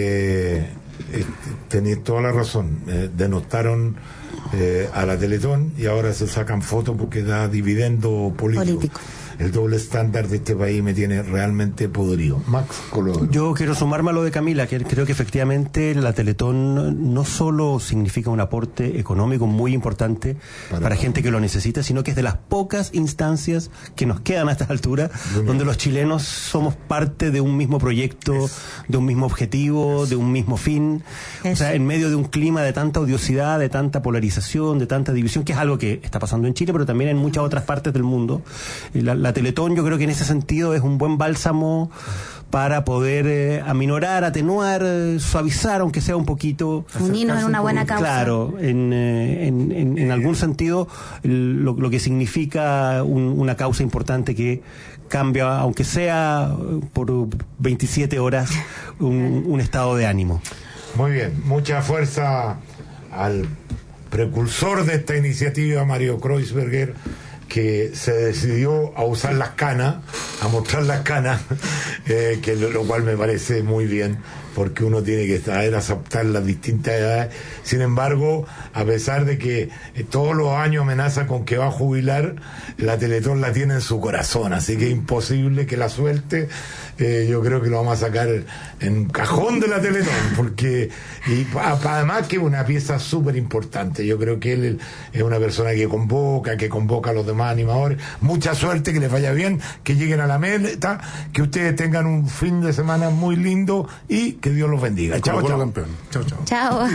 Tenéis toda la razón. Denostaron a la Teletón y ahora se sacan fotos porque da dividendo político. El doble estándar de este país me tiene realmente podrido. Max Colodro. Yo quiero sumarme a lo de Camila, que creo que efectivamente la Teletón no solo significa un aporte económico muy importante para gente que lo necesita, sino que es de las pocas instancias que nos quedan a esta altura, donde los chilenos somos parte de un mismo proyecto, de un mismo objetivo, de un mismo fin. O sea, en medio de un clima de tanta odiosidad, de tanta polarización, de tanta división, que es algo que está pasando en Chile, pero también en muchas otras partes del mundo. La Teletón, yo creo que en ese sentido es un buen bálsamo para poder aminorar, atenuar, suavizar, aunque sea un poquito. Unirnos en una buena causa. Claro, en algún sentido, lo que significa una causa importante que cambia, aunque sea por 27 horas, un estado de ánimo. Muy bien, mucha fuerza al precursor de esta iniciativa, Mario Kreuzberger, que se decidió a usar las canas, a mostrar las canas, que lo cual me parece muy bien. porque uno tiene que saber aceptar las distintas edades. Sin embargo, a pesar de que todos los años amenaza con que va a jubilar, la Teletón la tiene en su corazón, así que es imposible que la suelte. Yo creo que lo vamos a sacar en un cajón de la Teletón, porque además que es una pieza súper importante. Yo creo que él es una persona que convoca a los demás animadores. Mucha suerte, que les vaya bien, que lleguen a la meta, que ustedes tengan un fin de semana muy lindo y que Dios los bendiga. Chao, chao. Campeón. Chao, chao. Chao.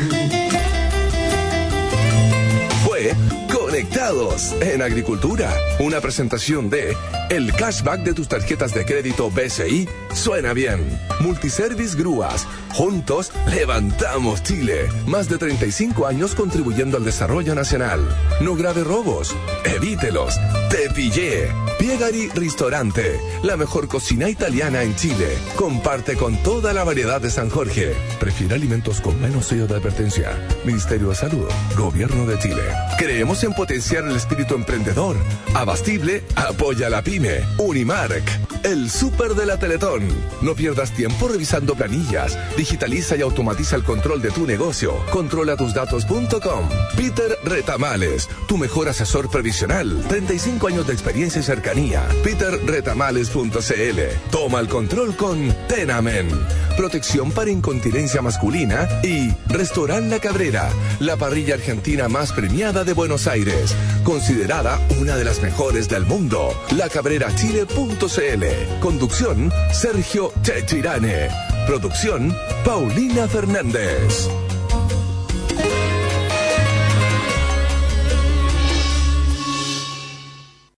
Fue Conectados en Agricultura, una presentación de el cashback de tus tarjetas de crédito BCI suena bien. Multiservice Grúas, juntos levantamos Chile. Más de 35 años contribuyendo al desarrollo nacional. No grave robos, evítelos. Te pillé. Piegari Ristorante, la mejor cocina italiana en Chile. Comparte con toda la variedad de San Jorge. Prefiere alimentos con menos sello de advertencia. Ministerio de Salud, Gobierno de Chile. Creemos en potenciar el espíritu emprendedor. Abastible apoya la pyme. Unimark, el súper de la Teletón. No pierdas tiempo revisando planillas. Digitaliza y automatiza el control de tu negocio. Controlatusdatos.com. Peter Retamales, tu mejor asesor previsional. 35 años de experiencia y cercanía. peterretamales.cl. Toma el control con Tenamen. Protección para incontinencia masculina. Y Restaurant La Cabrera, la parrilla argentina más premiada de Buenos Aires, considerada una de las mejores del mundo. lacabrerachile.cl. Conducción, Sergio Chechirane. Producción, Paulina Fernández.